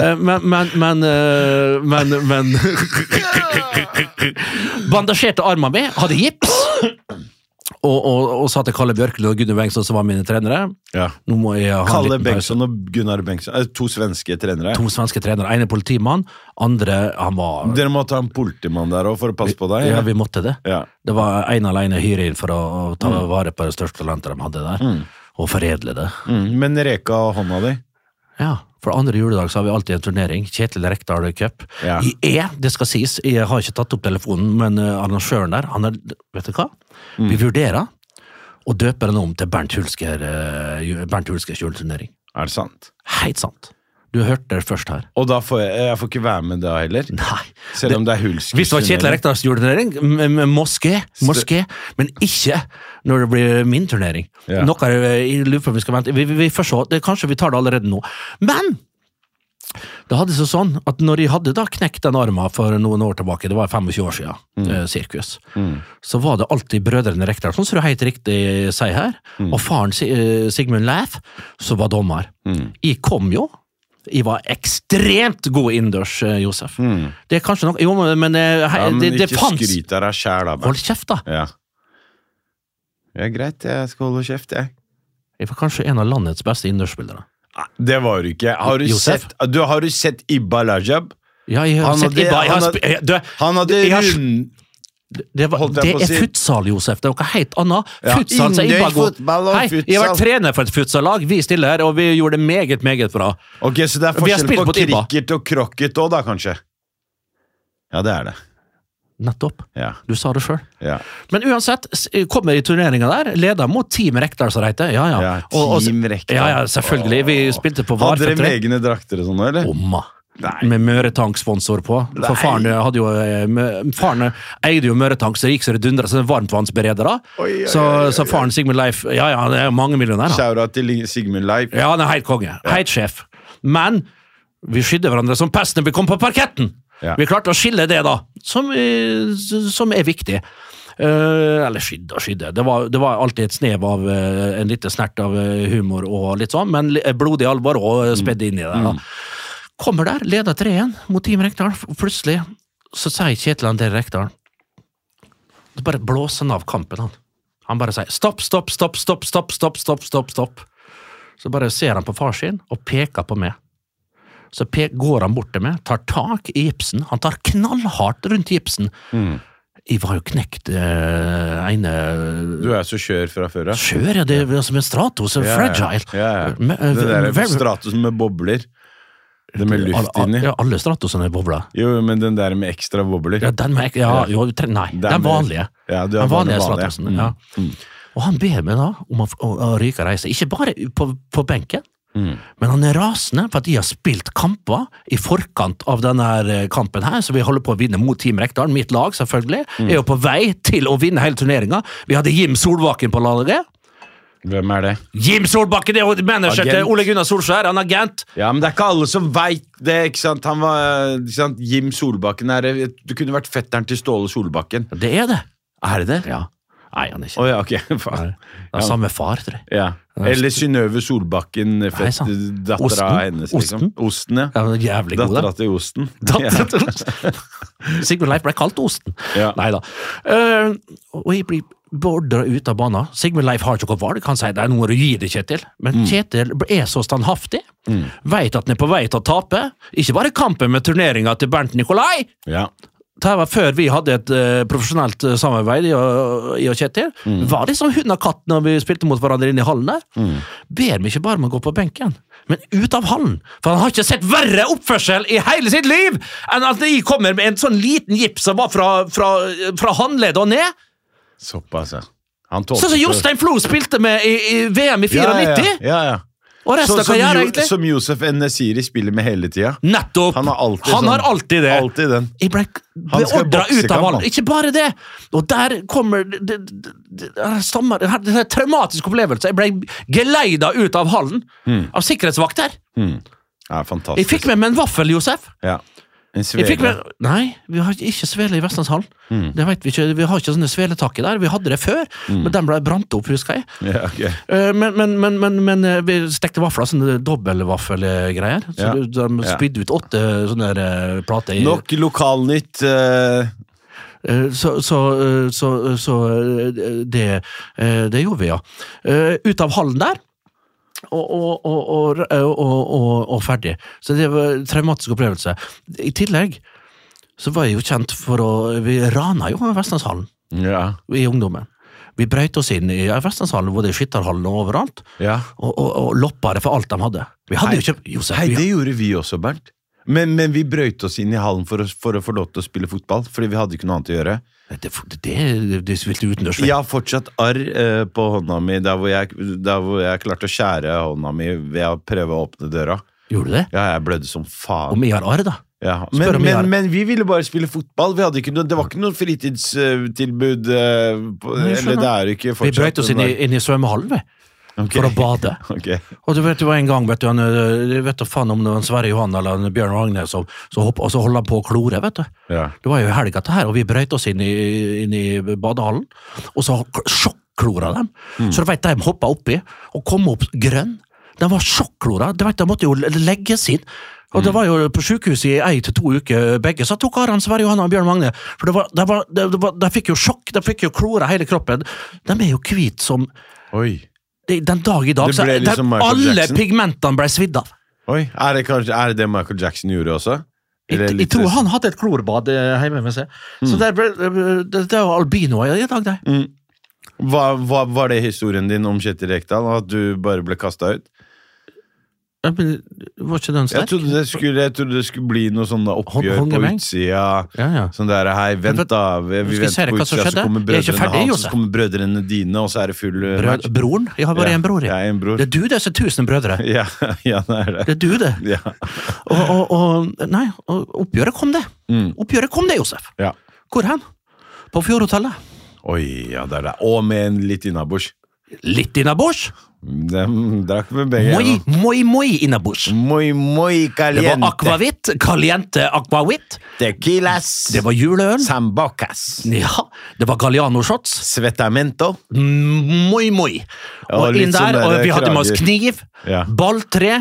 Men bandasjerte armen min, hadde gips, og sa til Kalle Bjørklund og Gunnar Bengtsson som var mine trenere. Ja. Nå må jeg ha Kalle Bengtsson og Gunnar Bengtsson, 2 svenske trenere. 2 svenske trenere, en politimann, andre, han var... Dere måtte ha en politimann der også for å passe på deg? Ja, vi måtte det. Ja. Det var en alene hyre inn for å ta vare på det største talentet de hadde der, og foredle det. Men Reka og hånda di? Ja, for andre juledag så har vi alltid en turnering, Kjetil Rekdal Cup. Ja. Det skal sies, jeg har ikke tatt opp telefonen, men arrangøren der, han er, vet du hva? Vi vurderer å døpe den om til Bernt Hulskers juleturnering. Er det sant? Helt sant. Du har hørt det først her. Og da får jeg får ikke være med da heller? Nei. Selv om det er Hulskers Hvis det var Kjetil Rekdals juleturnering, moské, men ikke når det blir min turnering. Ja. Noe jeg lurer på om vi skal vente. Vi får se, kanskje vi tar det allerede nå. Men det hadde seg sånn at når jeg hadde da knekt den armen for noen år tilbake, det var 25 år siden, sirkus, så var det alltid brødrene Rekdal, sånn som du helt riktig sier her, og faren Sigmund Leif, så var dommer. Jeg kom jo, jeg var ekstremt god innendørs, Josef. Det er kanskje noe, jo, men det fanns... Ikke skryt av deg selv, da. Hold kjeft da. Ja. Ja, greit, jeg skal holde kjeft, jeg. Jeg var kanskje en av landets beste innendørsspillere. Det var du ikke. Har du sett Ibba Lajab? Ja, jeg har sett Ibba. Han hadde Det er futsal, Josef. Det er noe helt annet. Futsal, så Ibba god. Hei, jeg har vært trener for et futsallag. Vi stiller her, og vi gjorde det meget, meget bra. Ok, så det er forskjell på cricket og krokket også da, kanskje? Ja, det er det. Nettopp. Ja. Du sa det selv. Ja. Men uansett, kommer i turneringen der, leder mot Team Rekdal, så reite. Ja. Team Rekdal. Ja, selvfølgelig. Vi spilte på Hadde dere med egne drakter og sånn, eller? Omma. Med Møretank-sponsor på. For faren hadde jo faren eide jo Møretank, så det gikk så det dundret, så det varmtvannsberedere. Så faren Sigmund Leif, det er mange millioner. Kjære til Sigmund Leif. Ja, han er helt konge. Helt sjef. Men vi skydde hverandre som pesten når vi kom på parketten. Ja. Vi klarte å skille det da, som er viktig. Eller skydde. Det var alltid et snev av en liten snert av humor og litt sånn, men blodig alvor og spedde inn i det da. Kommer der, leder 3-1 mot Team Rekdal, og plutselig så sier Kjetil han til Rekdal, så bare blåser han av kampen han bare sier stopp. Så bare ser han på far sin og peker på meg. Så går han bort til meg, tar tak i gipsen, han tar knallhardt rundt gipsen. Jeg var jo knekt ene... Du er så skjør fra før, ja. Skjør, ja, det er som en Stratos, fragile. Det der er Stratos med bobler. Det med luft inni. Ja, alle Stratosene er bobler. Jo, men den der med ekstra bobler. Ja, nei, den vanlige. Ja, den vanlige Stratosen, ja. Og han ber meg da om å ryke reise, ikke bare på benken, men han er rasende for at de har spilt kamper i forkant av denne kampen her, så vi holder på å vinne mot Team Rekdal, mitt lag selvfølgelig, er jo på vei til å vinne hele turneringen. Vi hadde Jim Solbakken på laget. Hvem er det? Jim Solbakken, det er jo manager til Ole Gunnar Solskjær, han er agent. Ja, men det er ikke alle som vet det, ikke sant? Han var, ikke sant? Jim Solbakken du kunne vært fetteren til Ståle Solbakken. Det er det. Er det det? Ja. Nei, han er ikke. Åja, ok. Faen. Det er samme far, tror jeg. Ja. Eller Synnøve Solbakken, dattera hennes, liksom. Osten, ja. Ja, jævlig god, dattera til Osten. Dattera til Osten. Sigmund Leif ble kalt Osten. Ja. Neida. Og jeg blir beordret ut av banen. Sigmund Leif har ikke noe valg, han sier det er noe å gi det, Kjetil. Men Kjetil er så standhaftig, vet at han er på vei til å tape. Ikke bare kampen med turneringen til Bernt Nikolai. Ja. Det var før vi hadde et profesjonelt samarbeid i og Kjetil. Var det sånn hund og katt når vi spilte mot hverandre inne i hallen der? Ber vi ikke bare om å gå på benken, men ut av hallen. For han har ikke sett verre oppførsel i hele sitt liv enn at de kommer med en sånn liten gips som var fra håndledd og ned. Såpass, ja. Sånn som Jostein Flo spilte med i VM i 94. Ja. Og resten av karriere, egentlig. Som Josef N.Siri spiller med hele tida. Nettopp! Han har alltid det. Alltid den. Jeg ble beordret ut av hallen. Ikke bare det. Og der kommer det er traumatisk opplevelse. Jeg ble geleidet ut av hallen av sikkerhetsvakter. Ja, fantastisk. Jeg fikk med meg en vaffel, Josef. Ja. En svele? Nei, vi har ikke svele i Vestlandshallen. Det vet vi ikke. Vi har ikke sånne sveletakke der. Vi hadde det før, men den ble brant opp, husker jeg. Ja, okay. Men vi stekte vafler, sånne dobbeltvaffelgreier. Så de spydde ut 8 sånne plater. Nok lokalnytt. Så det gjorde vi, ja. Ut av hallen der, og ferdig. Så det var en traumatisk opplevelse. I tillegg så var jeg jo kjent for vi rana jo Vestlandshallen i ungdommen. Vi brøyte oss inn i Vestlandshallen, både i Skytterhallen og overalt, og loppa det for alt de hadde. Vi hadde jo ikke... Josef, det gjorde vi også, Bernt. Men vi brøyte oss inn i hallen for å få lov til å spille fotball, fordi vi hadde ikke noe annet å gjøre. Det spilte utendørs. Jeg har fortsatt arr på hånda mi, der hvor jeg klarte å skjære hånda mi ved å prøve å åpne døra. Gjorde du det? Ja, jeg blødde som faen. Om jeg har arr, da? Ja. Men vi ville bare spille fotball. Det var ikke noe fritidstilbud, eller det er ikke fortsatt. Vi brøyte oss inn i svømmehallen, for å bade. Okay. Og du vet, det var en gang, vet du faen om det var en Sverre Johan eller en Bjørn Wagner og så holdt han på å klore, vet du. Ja. Det var jo helg etter her, og vi brøyte oss inn i badehallen, og så sjokkklora dem. Så du vet, de hoppet oppi og kom opp grønn. De var sjokkklora. Du vet, de måtte jo legges inn. Og det var jo på sykehuset i 1 til 2 uker begge, så tok Aran, Sverre Johan og Bjørn Wagner, for de fikk jo sjokk, de fikk jo klora hele kroppen. De jo hvit som... Oi. Den dag i dag, så liksom alle pigmentene ble svidd av. Oi, er det Michael Jackson gjorde også? Jeg tror han hadde et klorbad hjemme med seg. Så det var albinoer i dag, det. Var det historien din om Kjetil Rekdal, at du bare ble kastet ut? Men var ikke den sterk? Jeg trodde det skulle bli noe sånn oppgjør på utsida. Sånn der, hei, vent da. Vi venter på utsida, så kommer brødrene hans, så kommer brødrene dine, og så det full match. Broren? Jeg har bare en bror. Ja, en bror. Det du, disse 1000 brødre. Ja, det det. Det du, det. Ja. Nei, oppgjøret kom det. Oppgjøret kom det, Josef. Ja. Hvor hen? På Fjordhotellet. Oi, ja, det det. Og med en litt innabords. Litt innabords? De drakk med begge. Moi innabords. Moi caliente. Det var aquavit, caliente aquavit. Tequilas. Det var juleøl. Sambocas. Ja, det var Galliano-shots. Svetamento. Moi. Og inn der, og vi hadde med oss kniv, balltre.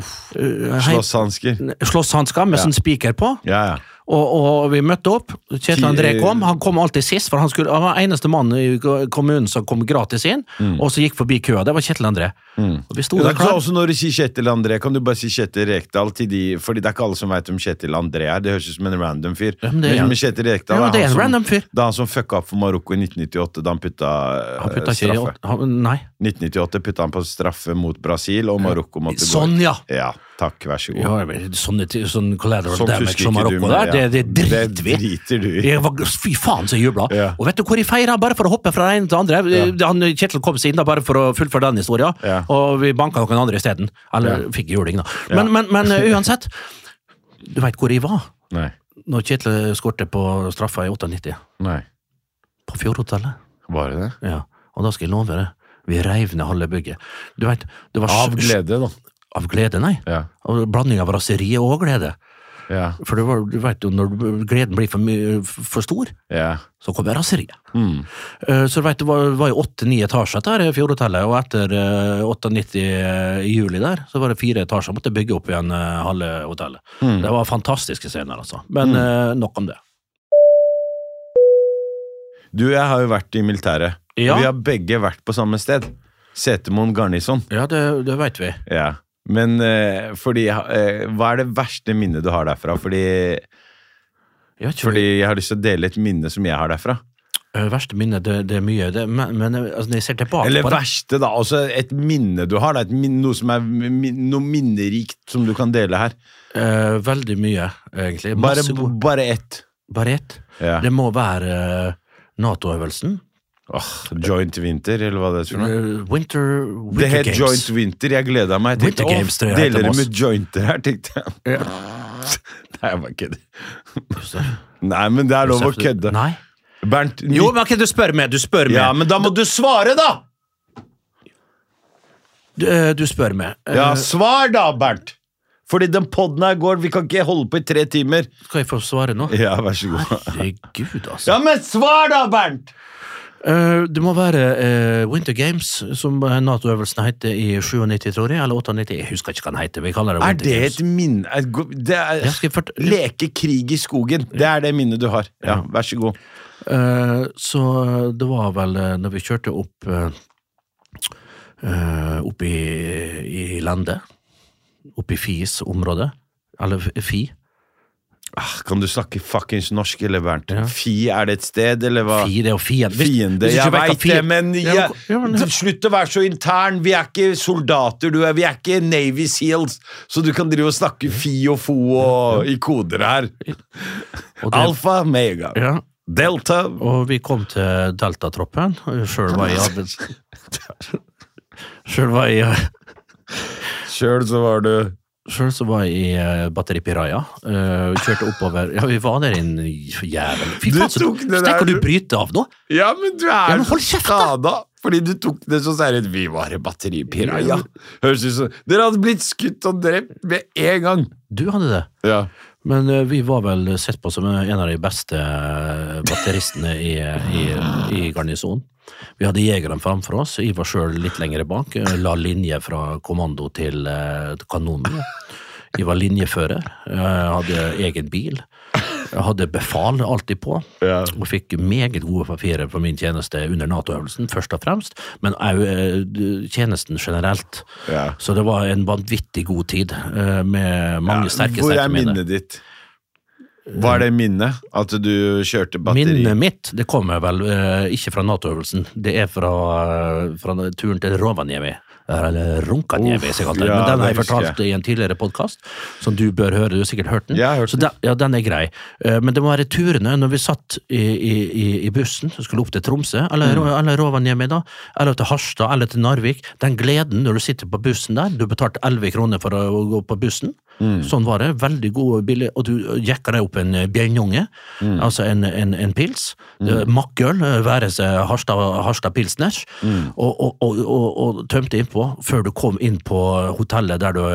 Slåsshansker med sånn spiker på. Ja. Og vi møtte opp. Kjetil André kom. Han kom alltid sist, for han var eneste mann i kommunen som kom gratis inn, og så gikk forbi køa. Det var Kjetil André. Og vi stod der klar. Også når du sier Kjetil André, kan du bare si Kjetil Rekdal til de, fordi det ikke alle som vet om Kjetil André det høres ut som en random fyr. Men Kjetil Rekdal det en random fyr. Da han som fucka opp for Marokko i 1998, da han putta straffe. Nei. 1998 putta han på straffe mot Brasil, og Marokko måtte gå. Sånn, ja. Ja, takk, vær så god. Ja, sånn collateral damage som Marokko der, det driter vi. Det driter du i. Fy faen så jubla. Ja. Og vet du hvor de feiret? Bare for å hoppe fra den ene til andre. Han Kjetil kom seg inn da, bare for å fullføre den historien, og vi banket noen andre i stedet. Eller fikk juling da. Men uansett, du vet hvor jeg var? Nei. Når Kjetil skorte på straffa i 98. Nei. På Fjordhotellet. Var det det? Ja, og da skal jeg love det. Vi reiv ned halve bygget. Du vet, det var av glede da. Av glede, nei. Ja. Og blanding av raseri og glede. Ja. For du vet jo, når gleden blir for stor, så kommer raseriet. Så du vet, det var jo 8-9 etasjer der i Fjordhotellet, og etter 98 i juli der, så var det 4 etasjer, måtte bygge opp igjen halve hotellet. Det var fantastiske scener, altså. Men nok om det. Du, jeg har jo vært i militæret. Ja. Vi har begge vært på samme sted. Setermoen Garnison. Ja, det vet vi. Ja. Men fordi, hva det verste minnet du har derfra? Fordi jeg har lyst til å dele et minne som jeg har derfra. Verste minne, det mye, men altså, når jeg ser tilbake eller på det... verste da, altså et minne du har, noe som noe minnerikt som du kan dele her. Veldig mye, egentlig. Bare ett. Bare ett? Ja. Det må være NATO-øvelsen. Joint Winter, eller hva det er for noe? Winter det het Games. Joint Winter, jeg gleder meg. Jeg tenkte, Winter Games, det deler det med jointer her, tenkte jeg. Ja. Nei, jeg bare kødder. Nei, men det lov å kødde. Nei. Bernt, jo, men kan du spørre meg? Ja, men da må du svare, da! Du spør meg. Ja, svar da, Bernt! Fordi den podden her går, vi kan ikke holde på i 3 timer. Skal jeg få svare nå? Ja, vær så god. Herregud, altså. Ja, men svar da, Bernt! Det må være Winter Games, som NATO-øvelsen heter i 97, tror jeg, eller 98, jeg husker ikke hva den heter. Vi kaller det Winter Games. Er det et minne? Det leke krig i skogen, det er det minnet du har. Ja, vær så god. Så det var vel, når vi kjørte opp i landet, opp i Fies område, eller Fi. Kan du snakke fuckings norsk, eller Bernt? Ja. Fi, er det et sted, eller hva? Fi, det er jo fiende. Fiende, jeg vet det, men slutt å være så intern, vi er ikke soldater, vi er ikke Navy Seals, så du kan drive og snakke fi og fo og i koder her. Alfa, Mega. Ja. Delta. Og vi kom til Delta-troppen, selv var jeg Selv så var jeg i Batteri Piraya, kjørte oppover, ja, vi var der en jævel. Fy faen, så kan du bryte av nå? Ja, men du er skada, fordi du tok det så seriøst. Vi var i Batteri Piraya. Høres ut som, dere hadde blitt skutt og drept med en gang. Du hadde det? Ja. Men vi var vel sett på som en av de beste batteristene i garnisonen. Vi hadde jegeren framfor oss, jeg var selv litt lengre bak, la linje fra kommando til kanonen. Jeg var linjefører, jeg hadde egen bil, jeg hadde befal alltid på, og fikk meget gode papirer på min tjeneste under NATO-øvelsen, først og fremst, men også tjenesten generelt. Ja. Så det var en vanvittig god tid, med mange sterke minner. Hvor er minnet ditt? Hva er det minnet? At du kjørte batteri? Minnet mitt, det kommer vel ikke fra NATO-øvelsen, det er fra turen til Rovaniemi. Eller Ronkanievi, men den har jeg fortalt i en tidligere podcast, som du bør høre, du har sikkert hørt den. Jeg har hørt den. Ja, den er grei. Men det må være turene, når vi satt i bussen, skulle opp til Tromsø, eller Rovaniemi da, eller til Harstad, eller til Narvik, den gleden når du sitter på bussen der, du betalte 11 kroner for å gå på bussen, sånn var det, veldig god og billig, og du jekker deg opp en bjørnunge, altså en pils, makkøl, være seg Harstad Pilsners, og tømte inn på, før du kom inn på hotellet der du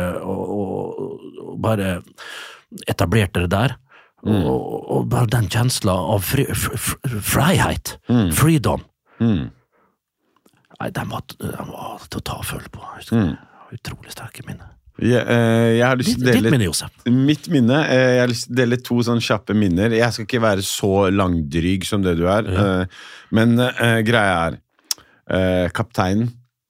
og bare etablerte det der, og bare den kjensla av frihet, freedom. Nei, den var til å ta følge på. Utrolig sterke minne. Jeg har lyst til å dele ditt minne, Josef. Mitt minne, jeg har lyst til å dele 2 sånne kjappe minner. Jeg skal ikke være så langdryg som det du er, men greia er kapteinen,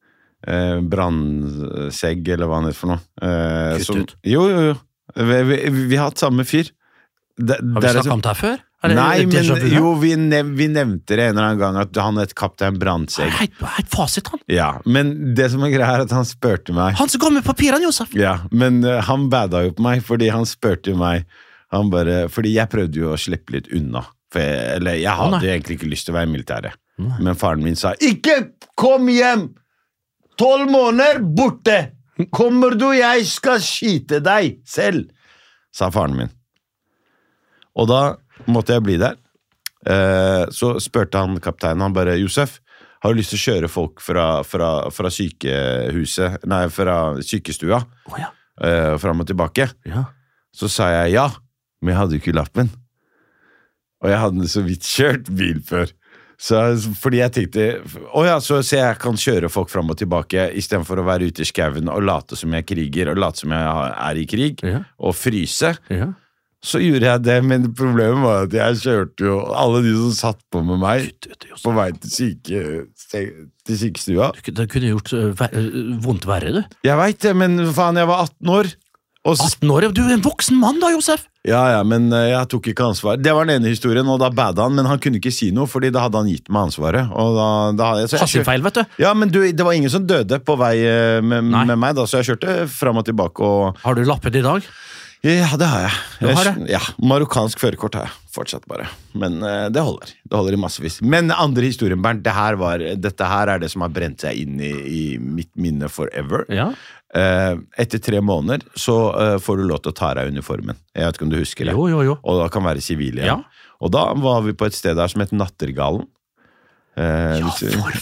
Brandsegg, eller hva han heter for noe. Jo. Vi har hatt samme fyr. Har vi snakket om det her før? Nei, men jo, vi nevnte det en eller annen gang at han het kaptein Brandsegg. Helt fasit han. Ja, men det som er greia er at han spørte meg. Han som kom med papirene, Josef. Ja, men han bada jo på meg, fordi han spørte jo meg, fordi jeg prøvde jo å slippe litt unna. Jeg hadde egentlig ikke lyst til å være i militæret. Men faren min sa, ikke kom hjem! 12 måneder borte! Kommer du, jeg skal skyte deg selv! Sa faren min. Og da måtte jeg bli der. Så spørte han kapteinen, han bare, Josef, har du lyst til å kjøre folk fra sykehuset, nei, fra sykestua, frem og tilbake? Ja. Så sa jeg ja, men jeg hadde jo ikke lappen. Og jeg hadde så vidt kjørt bil før. Så fordi jeg tenkte, så jeg kan kjøre folk frem og tilbake i stedet for å være ute i skaven og late som jeg kriger, og late som jeg er i krig, og fryse. Så gjorde jeg det, men problemet var at jeg kjørte jo alle de som satt på med meg på vei til sykestua. Det kunne gjort vondt verre, du. Jeg vet det, men faen, jeg var 18 år. 18 år? Du er en voksen mann da, Josef! Ja, men jeg tok ikke ansvar. Det var den ene historien, og da bada han, men han kunne ikke si noe, fordi da hadde han gitt meg ansvaret. Hassin feil, vet du. Ja, men det var ingen som døde på vei med meg da, så jeg kjørte frem og tilbake. Har du lappet i dag? Ja, det har jeg. Du har det? Ja, marokkansk førerkort har jeg fortsatt bare. Men det holder. Det holder i massevis. Men andre historien, Bernt, dette her er det som har brent seg inn i mitt minne forever. Ja. Etter 3 måneder så får du lov til å ta deg uniformen. Jeg vet ikke om du husker det. Jo. Og da kan være sivil igjen. Og da var vi på et sted der som heter Nattergallen. Ja, for faen!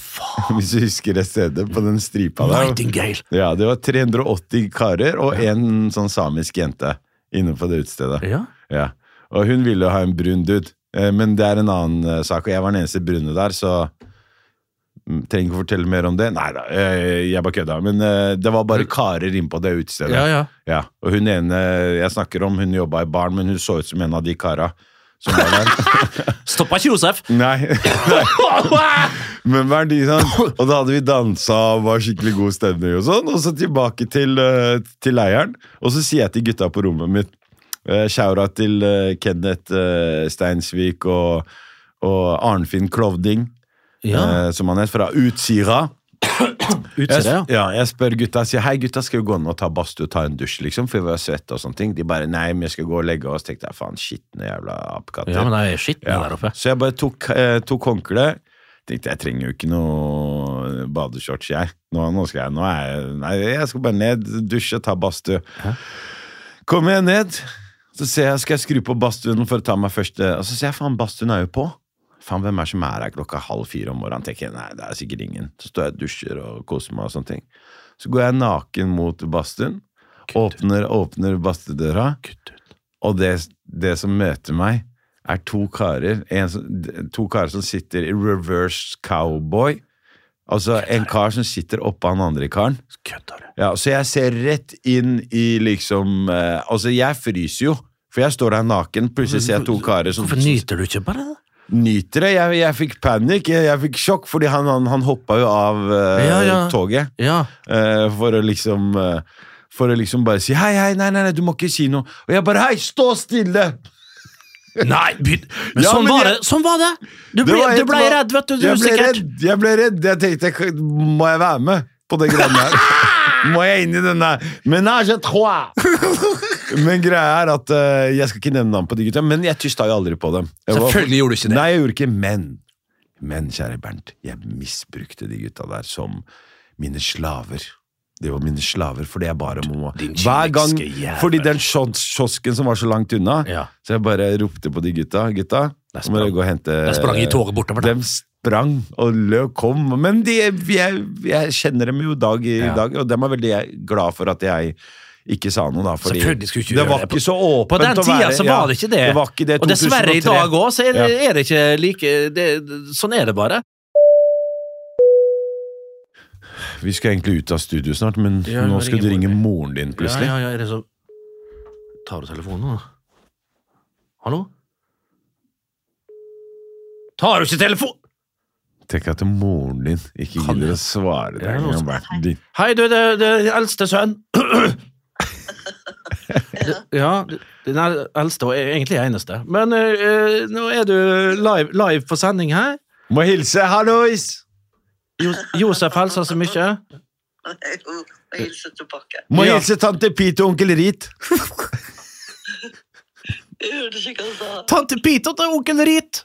hvis du husker det stedet på den stripa der. Nightingale. Ja, det var 380 karer og en sånn samisk jente inne på det utstedet. Ja. Og hun ville ha en brun dude, men det en annen sak, og jeg var den eneste brune der, så trenger ikke fortelle mer om det. Neida, jeg bare kødda, men det var bare karer inne på det utstedet. Ja. Og hun ene jeg snakker om, hun jobbet i barn, men hun så ut som en av de kara som var der. Stoppa ikke Josef? Nei. Men hva de sånn? Og da hadde vi danset og var skikkelig god stemning og sånn, og så tilbake til leiren, og så sier jeg til gutta på rommet mitt, shout-out til Kenneth Steinsvik og Arnfinn Klovding, som han fra Utsira. Jeg spør gutta, sier hei gutta, skal vi gå ned og ta badstue og ta en dusj liksom, for vi var svett og sånne ting. De bare, nei, men jeg skal gå og legge oss. Tenkte jeg, faen, skittende jævla apekatter. Ja, men det skittende der oppe. Så jeg bare tok håndkle. Tenkte, jeg trenger jo ikke noe badeshorts, jeg. Nå skal jeg skal bare ned, dusje, ta badstue. Kommer jeg ned, så ser jeg, skal jeg skru på badstuen for å ta meg først, og så ser jeg, faen, badstuen jo på. Faen, hvem som her klokka 3:30 om morgenen? Tenker jeg, nei, det sikkert ingen. Så står jeg og dusjer og koser meg og sånne ting. Så går jeg naken mot badstuen, åpner badstuedøra, og det som møter meg to karer, to karer som sitter i reverse cowboy, altså en kar som sitter oppe av den andre karen. Ja, så jeg ser rett inn i liksom, altså jeg fryser jo, for jeg står der naken, plutselig ser jeg to karer som... Hvorfor nyter du ikke bare det? Nyter det, jeg fikk panikk, jeg fikk sjokk, fordi han hoppet jo av toget, for å liksom bare si, hei, nei, du må ikke si noe, og jeg bare, hei, stå stille! Nei, men sånn var det, du ble redd, vet du, jeg ble redd, jeg tenkte, må jeg være med på det greiene her? Må jeg inn i denne menage à trois? Men greia at jeg skal ikke nevne navn på de gutta, men jeg tystet jo aldri på dem. Selvfølgelig gjorde du ikke det. Nei, jeg gjorde ikke, men kjære Bernt, jeg misbrukte de gutta der som mine slaver. Det var mine slaver, fordi jeg bare må... Hver gang, fordi den kiosken som var så langt unna, så jeg bare ropte på de gutta, så må jeg gå og hente... De sprang i toget bortover. De sprang og kom, men jeg kjenner dem jo dag i dag, og de var veldig glad for at jeg ikke sa noe da, fordi det var ikke så åpent på den tiden så var det ikke det, det var ikke det 2003. Og dessverre i dag også, så er det ikke like sånn er det bare. Vi skal egentlig ut av studio snart, men nå skal du ringe moren din plutselig. Ja, er det så... Tar du telefonen da? Hallo? Tar du ikke telefon? Tenk at moren din ikke gidder å svare deg. Hei, du, det eldste sønn. Ja, den eldste og egentlig eneste. Men nå er du live på sending her. Må hilse, hallois! Josef hilser så mye. Må hilse tilbake. Må hilse tante Pete og onkel Rit. Jeg hørte ikke hva du sa. Tante Pete og onkel Rit.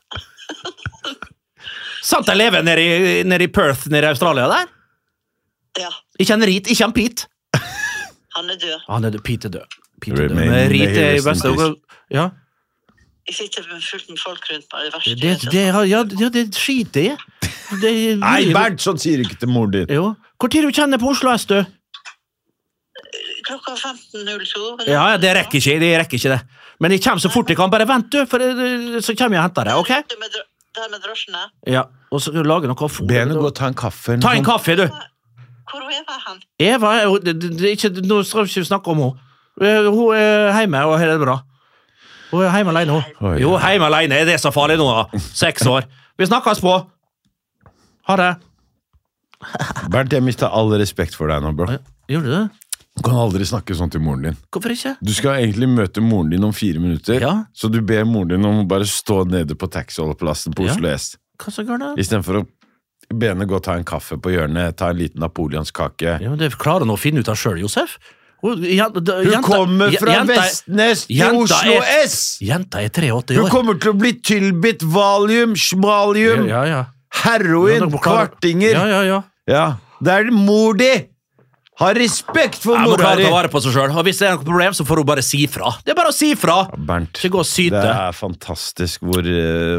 Sant jeg lever nede i Perth, nede i Australia der? Ja. Ikke en Rit, ikke en Pete. Han er død. Pete er død. Men Rit i beste. Ja. Jeg sitter med fullt med folk rundt meg. Det skiter jeg. Nei, Bernt, sånn sier ikke til mor din. Jo. Hvor tid du kjenner på Oslo, du? Klokka 15:02. Ja, det rekker ikke det. Men jeg kommer så fort jeg kan. Bare vent, du, for så kommer jeg og henter deg, ok? Det her med drosjene. Ja, og så lager noe kaffe. Be henne gå og ta en kaffe. Ta en kaffe, du. Hvor er Eva han? Eva, nå skal vi ikke snakke om henne. Hun er hjemme og har det bra. Hun er hjemme alene, hun. Jo, hjemme alene, er det så farlig nå, da? 6 år. Vi snakkes på. Ha det. Bernt, jeg mistet all respekt for deg nå, bro. Gjorde du det? Du kan aldri snakke sånn til moren din. Hvorfor ikke? Du skal egentlig møte moren din om 4 minutter, så du ber moren din om å bare stå nede på taxiholdeplassen på Oslo S. Hva så gjør det? I stedet for å be henne gå og ta en kaffe på hjørnet, ta en liten napoleonskake. Ja, men det klarer hun å finne ut av selv, Josef. Hun kommer fra Vestnes til Oslo S! Jenta er 83 år. Hun kommer til å bli tilbudt valium, smalium, heroin, kvartinger. Ja. Ja, det er mor di! Ha respekt for Jeg må mora klare å di! ta vare på seg selv. Og hvis det er noe problem, så får hun bare si fra. Det er bare å si fra! Bernt, Ikke gå og syte. det er fantastisk hvor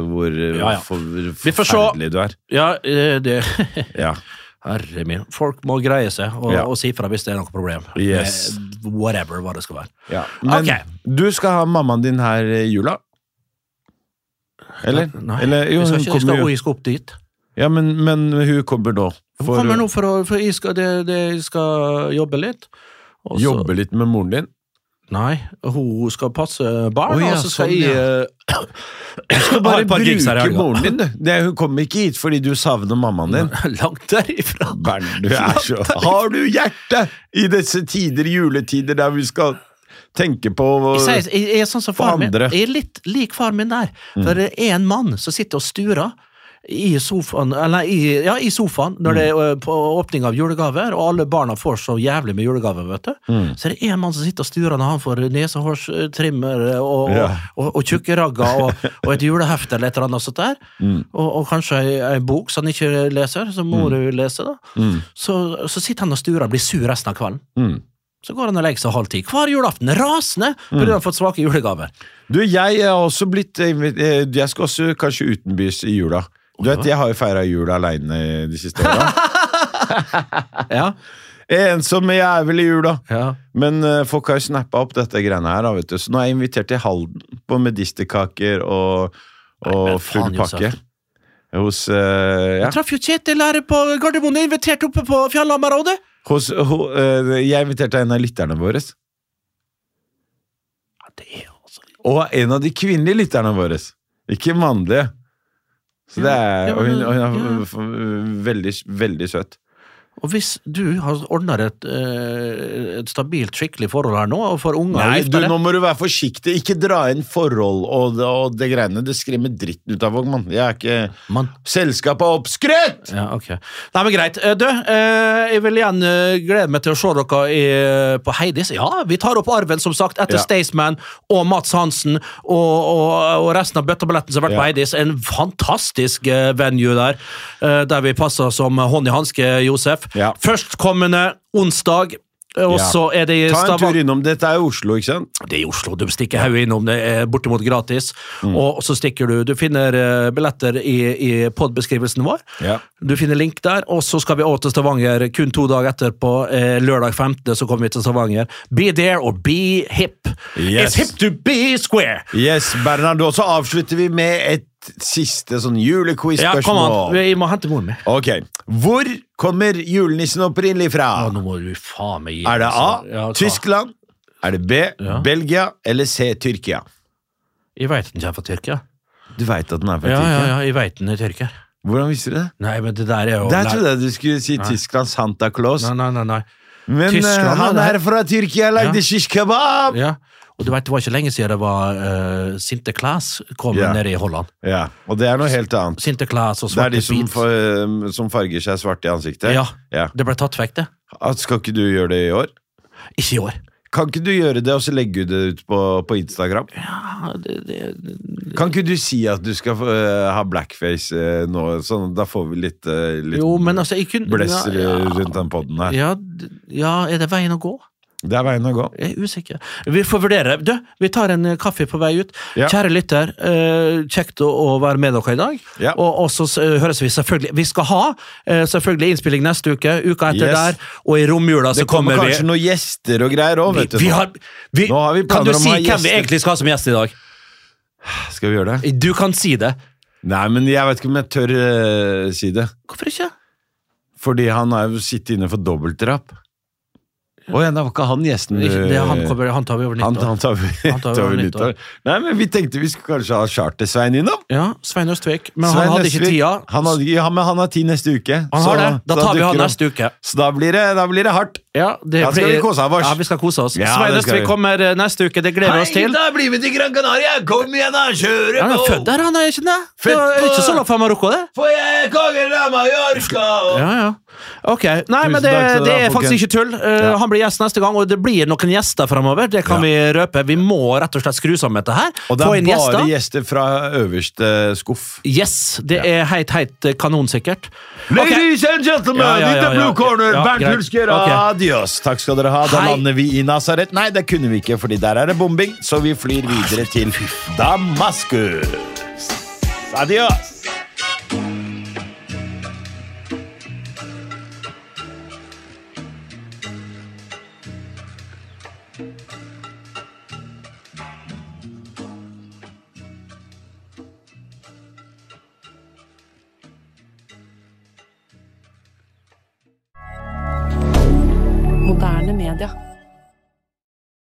Vi får se. forferdelig du er. Ja, det... Ja. Herre min. Folk må greie seg og si fra hvis det er noe problem. Yes. Med whatever, hva det skal være. Ja. Men Ok. du skal ha mammaen din her i jula? Eller? Nei, Eller jo, hun kommer jo. jeg skal opp dit. Ja, men hun kommer nå. Hun kommer nå for jeg skal jobbe litt. Og så- Jobbe litt med moren din? Nei, hun skal passe barn, Å, ja, og så skal sånn, jeg... Du skal bare Ha et par gigs her i bruke helga. moren din, du. Hun kommer ikke hit fordi du savner mammaen din. Langt derifra. Bernt, du er så... Har du hjerte i disse tider, juletider, der vi skal tenke på... Jeg er sånn som far min. andre. Jeg er litt lik far min der. For det er en mann som sitter og sturer i sofaen, i sofaen når det er på åpning av julegaver, og alle barna får så jævlig med julegaver, vet du. Så det er en mann som sitter og sturer når han får nesehårstrimmer og tjukkeragga og et julehefte eller et eller annet sånt der, og kanskje en bok som han ikke leser, som mor vil lese da. Så sitter han og sturer og blir sur resten av kvelden. Så går han og legger seg 9:30. Hver julaften rasende, fordi han har fått svake julegaver. Du, jeg er også blitt... Jeg skal også kanskje utenbys i jula. Du vet, jeg har jo feiret jul alene de siste årene. Ja. Ensom jævel i jula. Ja. Men folk har jo snappet opp dette greiene her, da, vet du. Så nå er jeg invitert til Halden på medisterkaker og full pakke. Hos, Jeg traff jo Kjetil her på Gardermoen, invitert oppe på Fjellhammerrådet. Jeg inviterte en av lytterne våre. Ja, det er altså... Og en av de kvinnelige lytterne våre. Ikke mannlige. Så det er, og hun er veldig, veldig søt. Og hvis du har ordnet et stabilt, skikkelig forhold her nå, og får unger... Nei, du, nå må du være forsiktig. Ikke dra inn forhold og det greiene. Det skremmer dritten ut av folk, mann. Jeg er ikke... Selskapet er oppskrytt! Ja, ok. Nei, men greit. Du, jeg vil igjen glede meg til å se dere på Heidis. Ja, vi tar opp arven, som sagt, etter Staysman og Mats Hansen og resten av bøttabilletten som har vært på Heidis. En fantastisk venue der vi passer som hånd i hanske, Josef. Ja. Førstkommende onsdag, og så er det i Ta en tur innom, dette er i Oslo, ikke sant? Det er i Oslo, du stikker hodet innom, det er bortimot gratis, og så stikker du finner billetter i poddbeskrivelsen vår, du finner link der, og så skal vi også til Stavanger kun 2 dager etterpå, lørdag 15. så kommer vi til Stavanger. Be there or be hip. Yes. It's hip to be square. Yes, Bernhard, og så avslutter vi med et siste sånn julequiz-spørsmål. Ja, kom an, vi må hente moren min. Ok, hvor kommer julenissen opprinnelig fra? Ja, nå må du faen meg gi. Er det A, Tyskland? Er det B, Belgia? Eller C, Tyrkia? Jeg vet den ikke er fra Tyrkia. Du vet at den er fra Tyrkia? Ja, jeg vet den er Tyrkia. Hvordan visste du det? Nei, men det der er jo... Der trodde jeg du skulle si Tyskland Santa Claus. Nei. Men Tyskland, han er fra Tyrkia, lagde shish kebab! Ja, og du vet, det var ikke lenge siden det var Sinterklaas kom nede i Holland. Ja, og det er noe helt annet. Sinterklaas og Det er svarte de som farger seg svart i ansiktet. Ja, det ble tatt vekk det. Skal ikke du gjøre det i år? Ikke i år. Kan ikke du gjøre det, og så legge det ut på Instagram? Ja, Kan ikke du si at du skal ha blackface nå, sånn, da får vi litt jo, men altså, bless rundt den podden her. Ja, er det veien å gå? Det er veien å gå. Jeg er usikker. Vi får vurdere. Du, vi tar en kaffe på vei ut. Kjære lytter, kjekt å være med dere i dag. Og så høres vi selvfølgelig. Vi skal ha selvfølgelig innspilling neste uka etter der, og i romjula så kommer vi. Det kommer kanskje noen gjester og greier også, vet du. Kan du si hvem vi egentlig skal ha som gjest i dag? Skal vi gjøre det? Du kan si det. Nei, men jeg vet ikke om jeg tør si det. Hvorfor ikke? Fordi han har jo sittet inne for dobbeltdrap. Åja, det var ikke han gjesten. Han tar vi over nyttår. Han tar vi over nyttår. Nei, men vi tenkte vi skulle kanskje ha Charter-Svein innom. Ja, Svein Østvik. Men han hadde ikke tida. Men han har tid neste uke. Han har det. Da tar vi han neste uke. Så da blir det hardt. Ja, da skal vi kose oss. Ja, vi skal kose oss. Svein Østvik kommer neste uke, det gleder vi oss til. Hei, da blir vi til Gran Canaria. Kom igjen da, kjøre på. Han er født der, han er ikke det. Det er ikke så langt fra Marokko, det. For jeg er kongen av Mallorca. Ja. Ok, nei, men det er faktisk ikke tull. Han blir gjest neste gang, og det blir noen gjester fremover. Det kan vi røpe. Vi må rett og slett skru sammen dette her. Og det er bare gjester fra øverste skuff. Yes, det er helt kanonsikkert. Ladies and gentlemen, in the blue corner, Bernt Hulsker, adios. Takk skal dere ha. Da lander vi i Nazaret. Nei, det kunne vi ikke, fordi der er det bombing, så vi flyr videre til Damaskus. Adios. Moderne media.